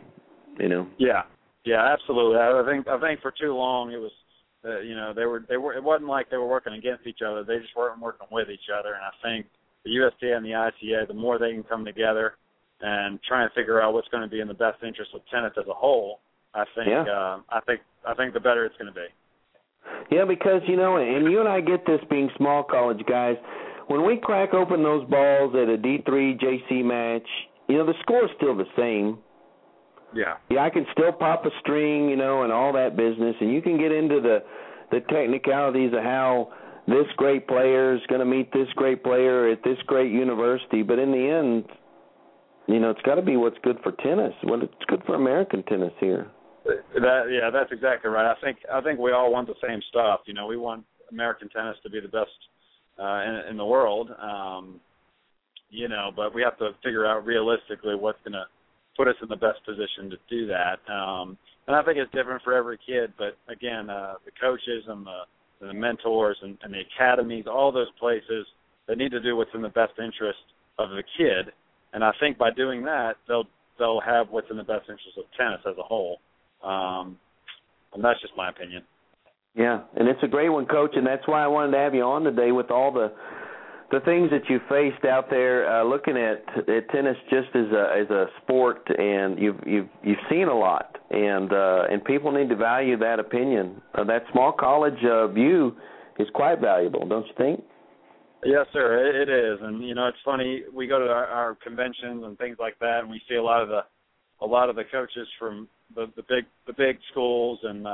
Yeah, absolutely. I think for too long it was they were it wasn't like they were working against each other. They just weren't working with each other. And I think the USTA and the ITA, the more they can come together and try and figure out what's going to be in the best interest of tennis as a whole, I think the better it's going to be. Yeah, because and you and I get this being small college guys. When we crack open those balls at a D3 JC match, the score's still the same. Yeah. Yeah, I can still pop a string, and all that business, and you can get into the technicalities of how this great player is going to meet this great player at this great university, but in the end, it's got to be what's good for tennis, what's good for American tennis here. That's exactly right. I think we all want the same stuff. We want American tennis to be the best in the world, but we have to figure out realistically what's going to put us in the best position to do that. And I think it's different for every kid, but again, the coaches and the mentors and the academies, all those places, they need to do what's in the best interest of the kid. And I think by doing that, they'll have what's in the best interest of tennis as a whole. And that's just my opinion. Yeah, and it's a great one, Coach, and that's why I wanted to have you on today with all the things that you faced out there, looking at tennis just as a sport, and you've seen a lot, and people need to value that opinion. That small college view is quite valuable, don't you think? Yes, sir, it is. And it's funny, we go to our conventions and things like that, and we see a lot of the coaches from the big schools, and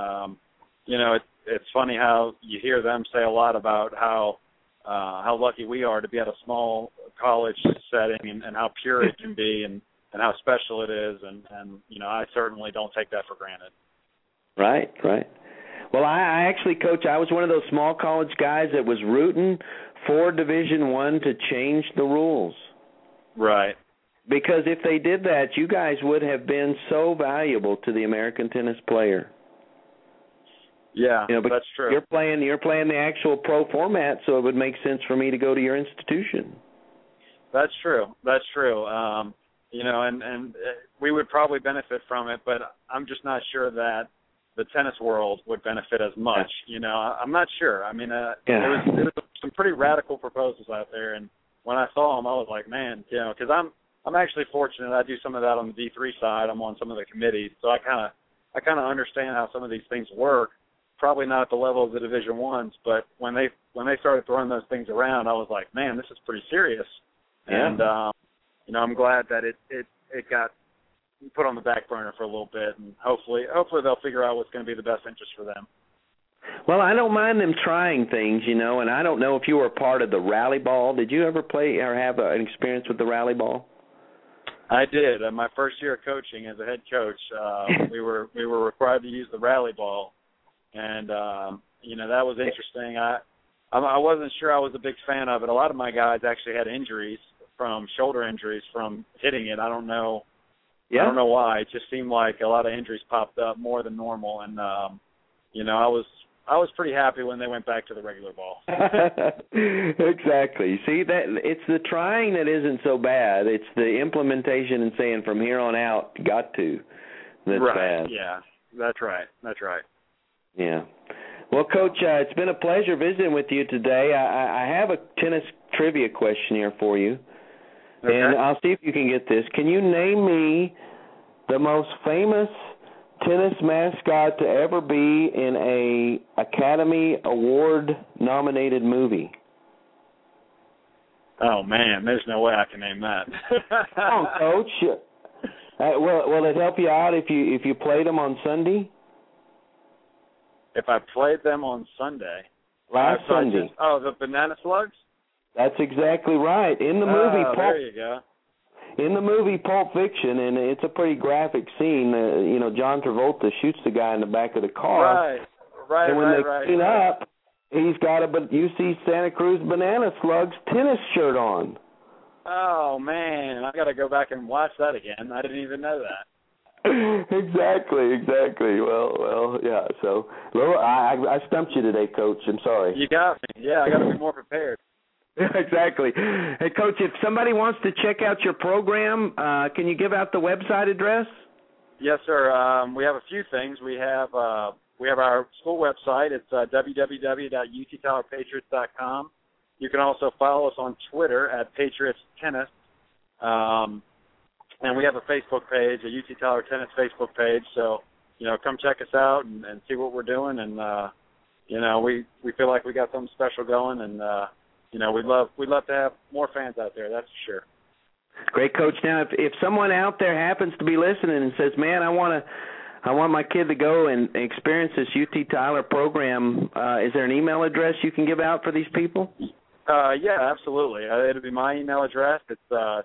it's funny how you hear them say a lot about how lucky we are to be at a small college setting and how pure it can be and how special it is, and I certainly don't take that for granted. Right. Well, I actually, Coach, I was one of those small college guys that was rooting for Division I to change the rules. Right. Because if they did that, you guys would have been so valuable to the American tennis player. Yeah, that's true. You're playing the actual pro format, so it would make sense for me to go to your institution. That's true. And we would probably benefit from it, but I'm just not sure that the tennis world would benefit as much. I'm not sure. I mean, there was some pretty radical proposals out there, and when I saw them, I was like, man, because I'm actually fortunate. I do some of that on the D3 side. I'm on some of the committees, so I kind of understand how some of these things work. Probably not at the level of the Division I's, but when they started throwing those things around, I was like, man, this is pretty serious. Yeah. And I'm glad that it got put on the back burner for a little bit, and hopefully they'll figure out what's going to be the best interest for them. Well, I don't mind them trying things, and I don't know if you were a part of the rally ball. Did you ever play or have an experience with the rally ball? I did. My first year of coaching as a head coach, we were required to use the rally ball. And, that was interesting. I wasn't sure I was a big fan of it. A lot of my guys actually had shoulder injuries from hitting it. I don't know. Yeah. I don't know why. It just seemed like a lot of injuries popped up more than normal. And, I was pretty happy when they went back to the regular ball. Exactly. See, that it's the trying that isn't so bad. It's the implementation and saying from here on out, got to. That's right. bad. Yeah, that's right. Yeah. Well, Coach, it's been a pleasure visiting with you today. I have a tennis trivia question here for you, and I'll see if you can get this. Can you name me the most famous tennis mascot to ever be in a Academy Award-nominated movie? Oh, man, there's no way I can name that. Come on, Coach. Will it help you out if you played them on Sunday? If I played them on Sunday? Last Sunday. The Banana Slugs? That's exactly right. In the movie there you go. In the movie Pulp Fiction, and it's a pretty graphic scene, John Travolta shoots the guy in the back of the car. Right. And when they clean up, he's got a UC Santa Cruz Banana Slugs tennis shirt on. Oh, man, I got to go back and watch that again. I didn't even know that. Exactly. Well, yeah. So, I stumped you today, Coach. I'm sorry. You got me. Yeah, I got to be more prepared. Exactly. Hey, Coach, if somebody wants to check out your program, can you give out the website address? Yes, sir. We have a few things. We have our school website. It's www.uttylerpatriots.com. You can also follow us on Twitter at Patriots Tennis. And we have a Facebook page, a UT Tyler Tennis Facebook page. So, come check us out and see what we're doing. And, we feel like we got something special going. And, we'd love to have more fans out there, that's for sure. Great, Coach. Now, if someone out there happens to be listening and says, man, I want my kid to go and experience this UT Tyler program, is there an email address you can give out for these people? Yeah, absolutely. It'll be my email address. It's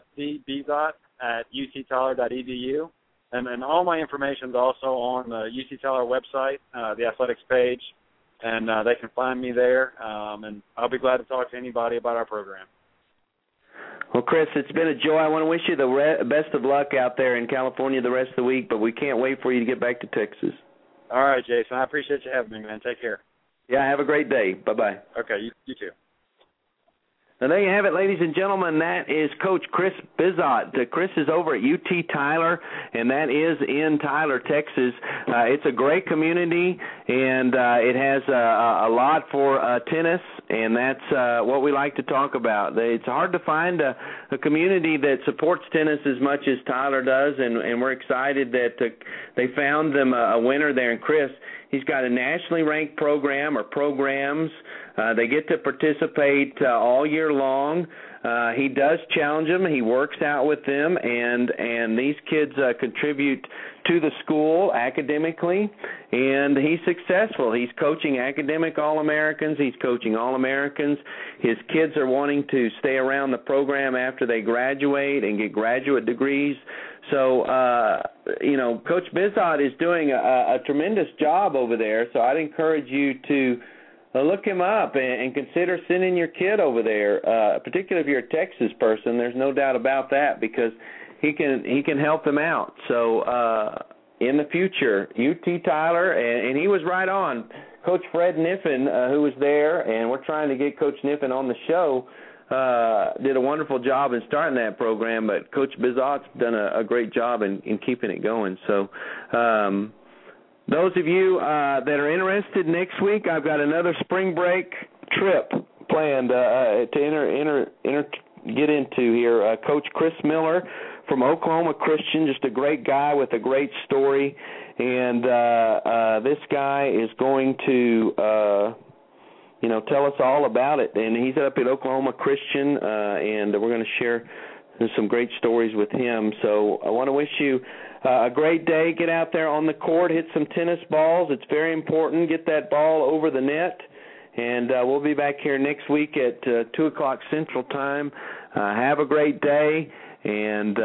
cbzot@uttyler.edu. And all my information is also on the UT Tyler website, the athletics page, and they can find me there. And I'll be glad to talk to anybody about our program. Well, Chris, it's been a joy. I want to wish you the best of luck out there in California the rest of the week, but we can't wait for you to get back to Texas. All right, Jason. I appreciate you having me, man. Take care. Yeah, have a great day. Bye-bye. Okay, you too. Now, there you have it, ladies and gentlemen. That is Coach Chris Bizot. Chris is over at UT Tyler, and that is in Tyler, Texas. It's a great community, and it has a lot for tennis, and that's what we like to talk about. It's hard to find a community that supports tennis as much as Tyler does, and we're excited that they found them a winner there in Chris. He's got a nationally ranked program or programs. They get to participate all year long. He does challenge them. He works out with them, and these kids contribute to the school academically, and he's successful. He's coaching academic All-Americans. He's coaching All-Americans. His kids are wanting to stay around the program after they graduate and get graduate degrees. So, Coach Bizot is doing a tremendous job over there, so I'd encourage you to look him up and consider sending your kid over there, particularly if you're a Texas person. There's no doubt about that, because he can help them out. So in the future, UT Tyler, and he was right on. Coach Fred Niffen, who was there, and we're trying to get Coach Niffen on the show, did a wonderful job in starting that program, but Coach Bizot's done a great job in keeping it going. So those of you that are interested, next week I've got another spring break trip planned to get into here. Coach Chris Miller from Oklahoma Christian, just a great guy with a great story, and this guy is going to tell us all about it. And he's up at Oklahoma Christian, and we're going to share some great stories with him. So I want to wish you a great day. Get out there on the court, hit some tennis balls. It's very important. Get that ball over the net. And we'll be back here next week at 2 o'clock Central Time. Have a great day, and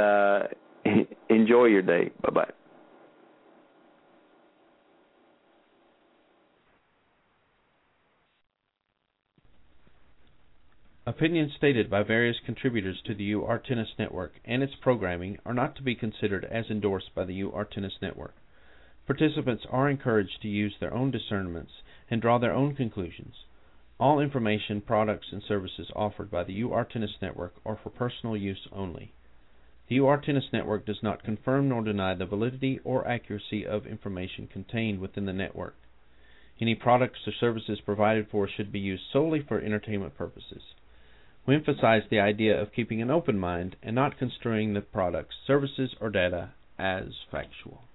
enjoy your day. Bye-bye. Opinions stated by various contributors to the UR Tennis Network and its programming are not to be considered as endorsed by the UR Tennis Network. Participants are encouraged to use their own discernments and draw their own conclusions. All information, products, and services offered by the UR Tennis Network are for personal use only. The UR Tennis Network does not confirm nor deny the validity or accuracy of information contained within the network. Any products or services provided for should be used solely for entertainment purposes. We emphasize the idea of keeping an open mind and not construing the products, services, or data as factual.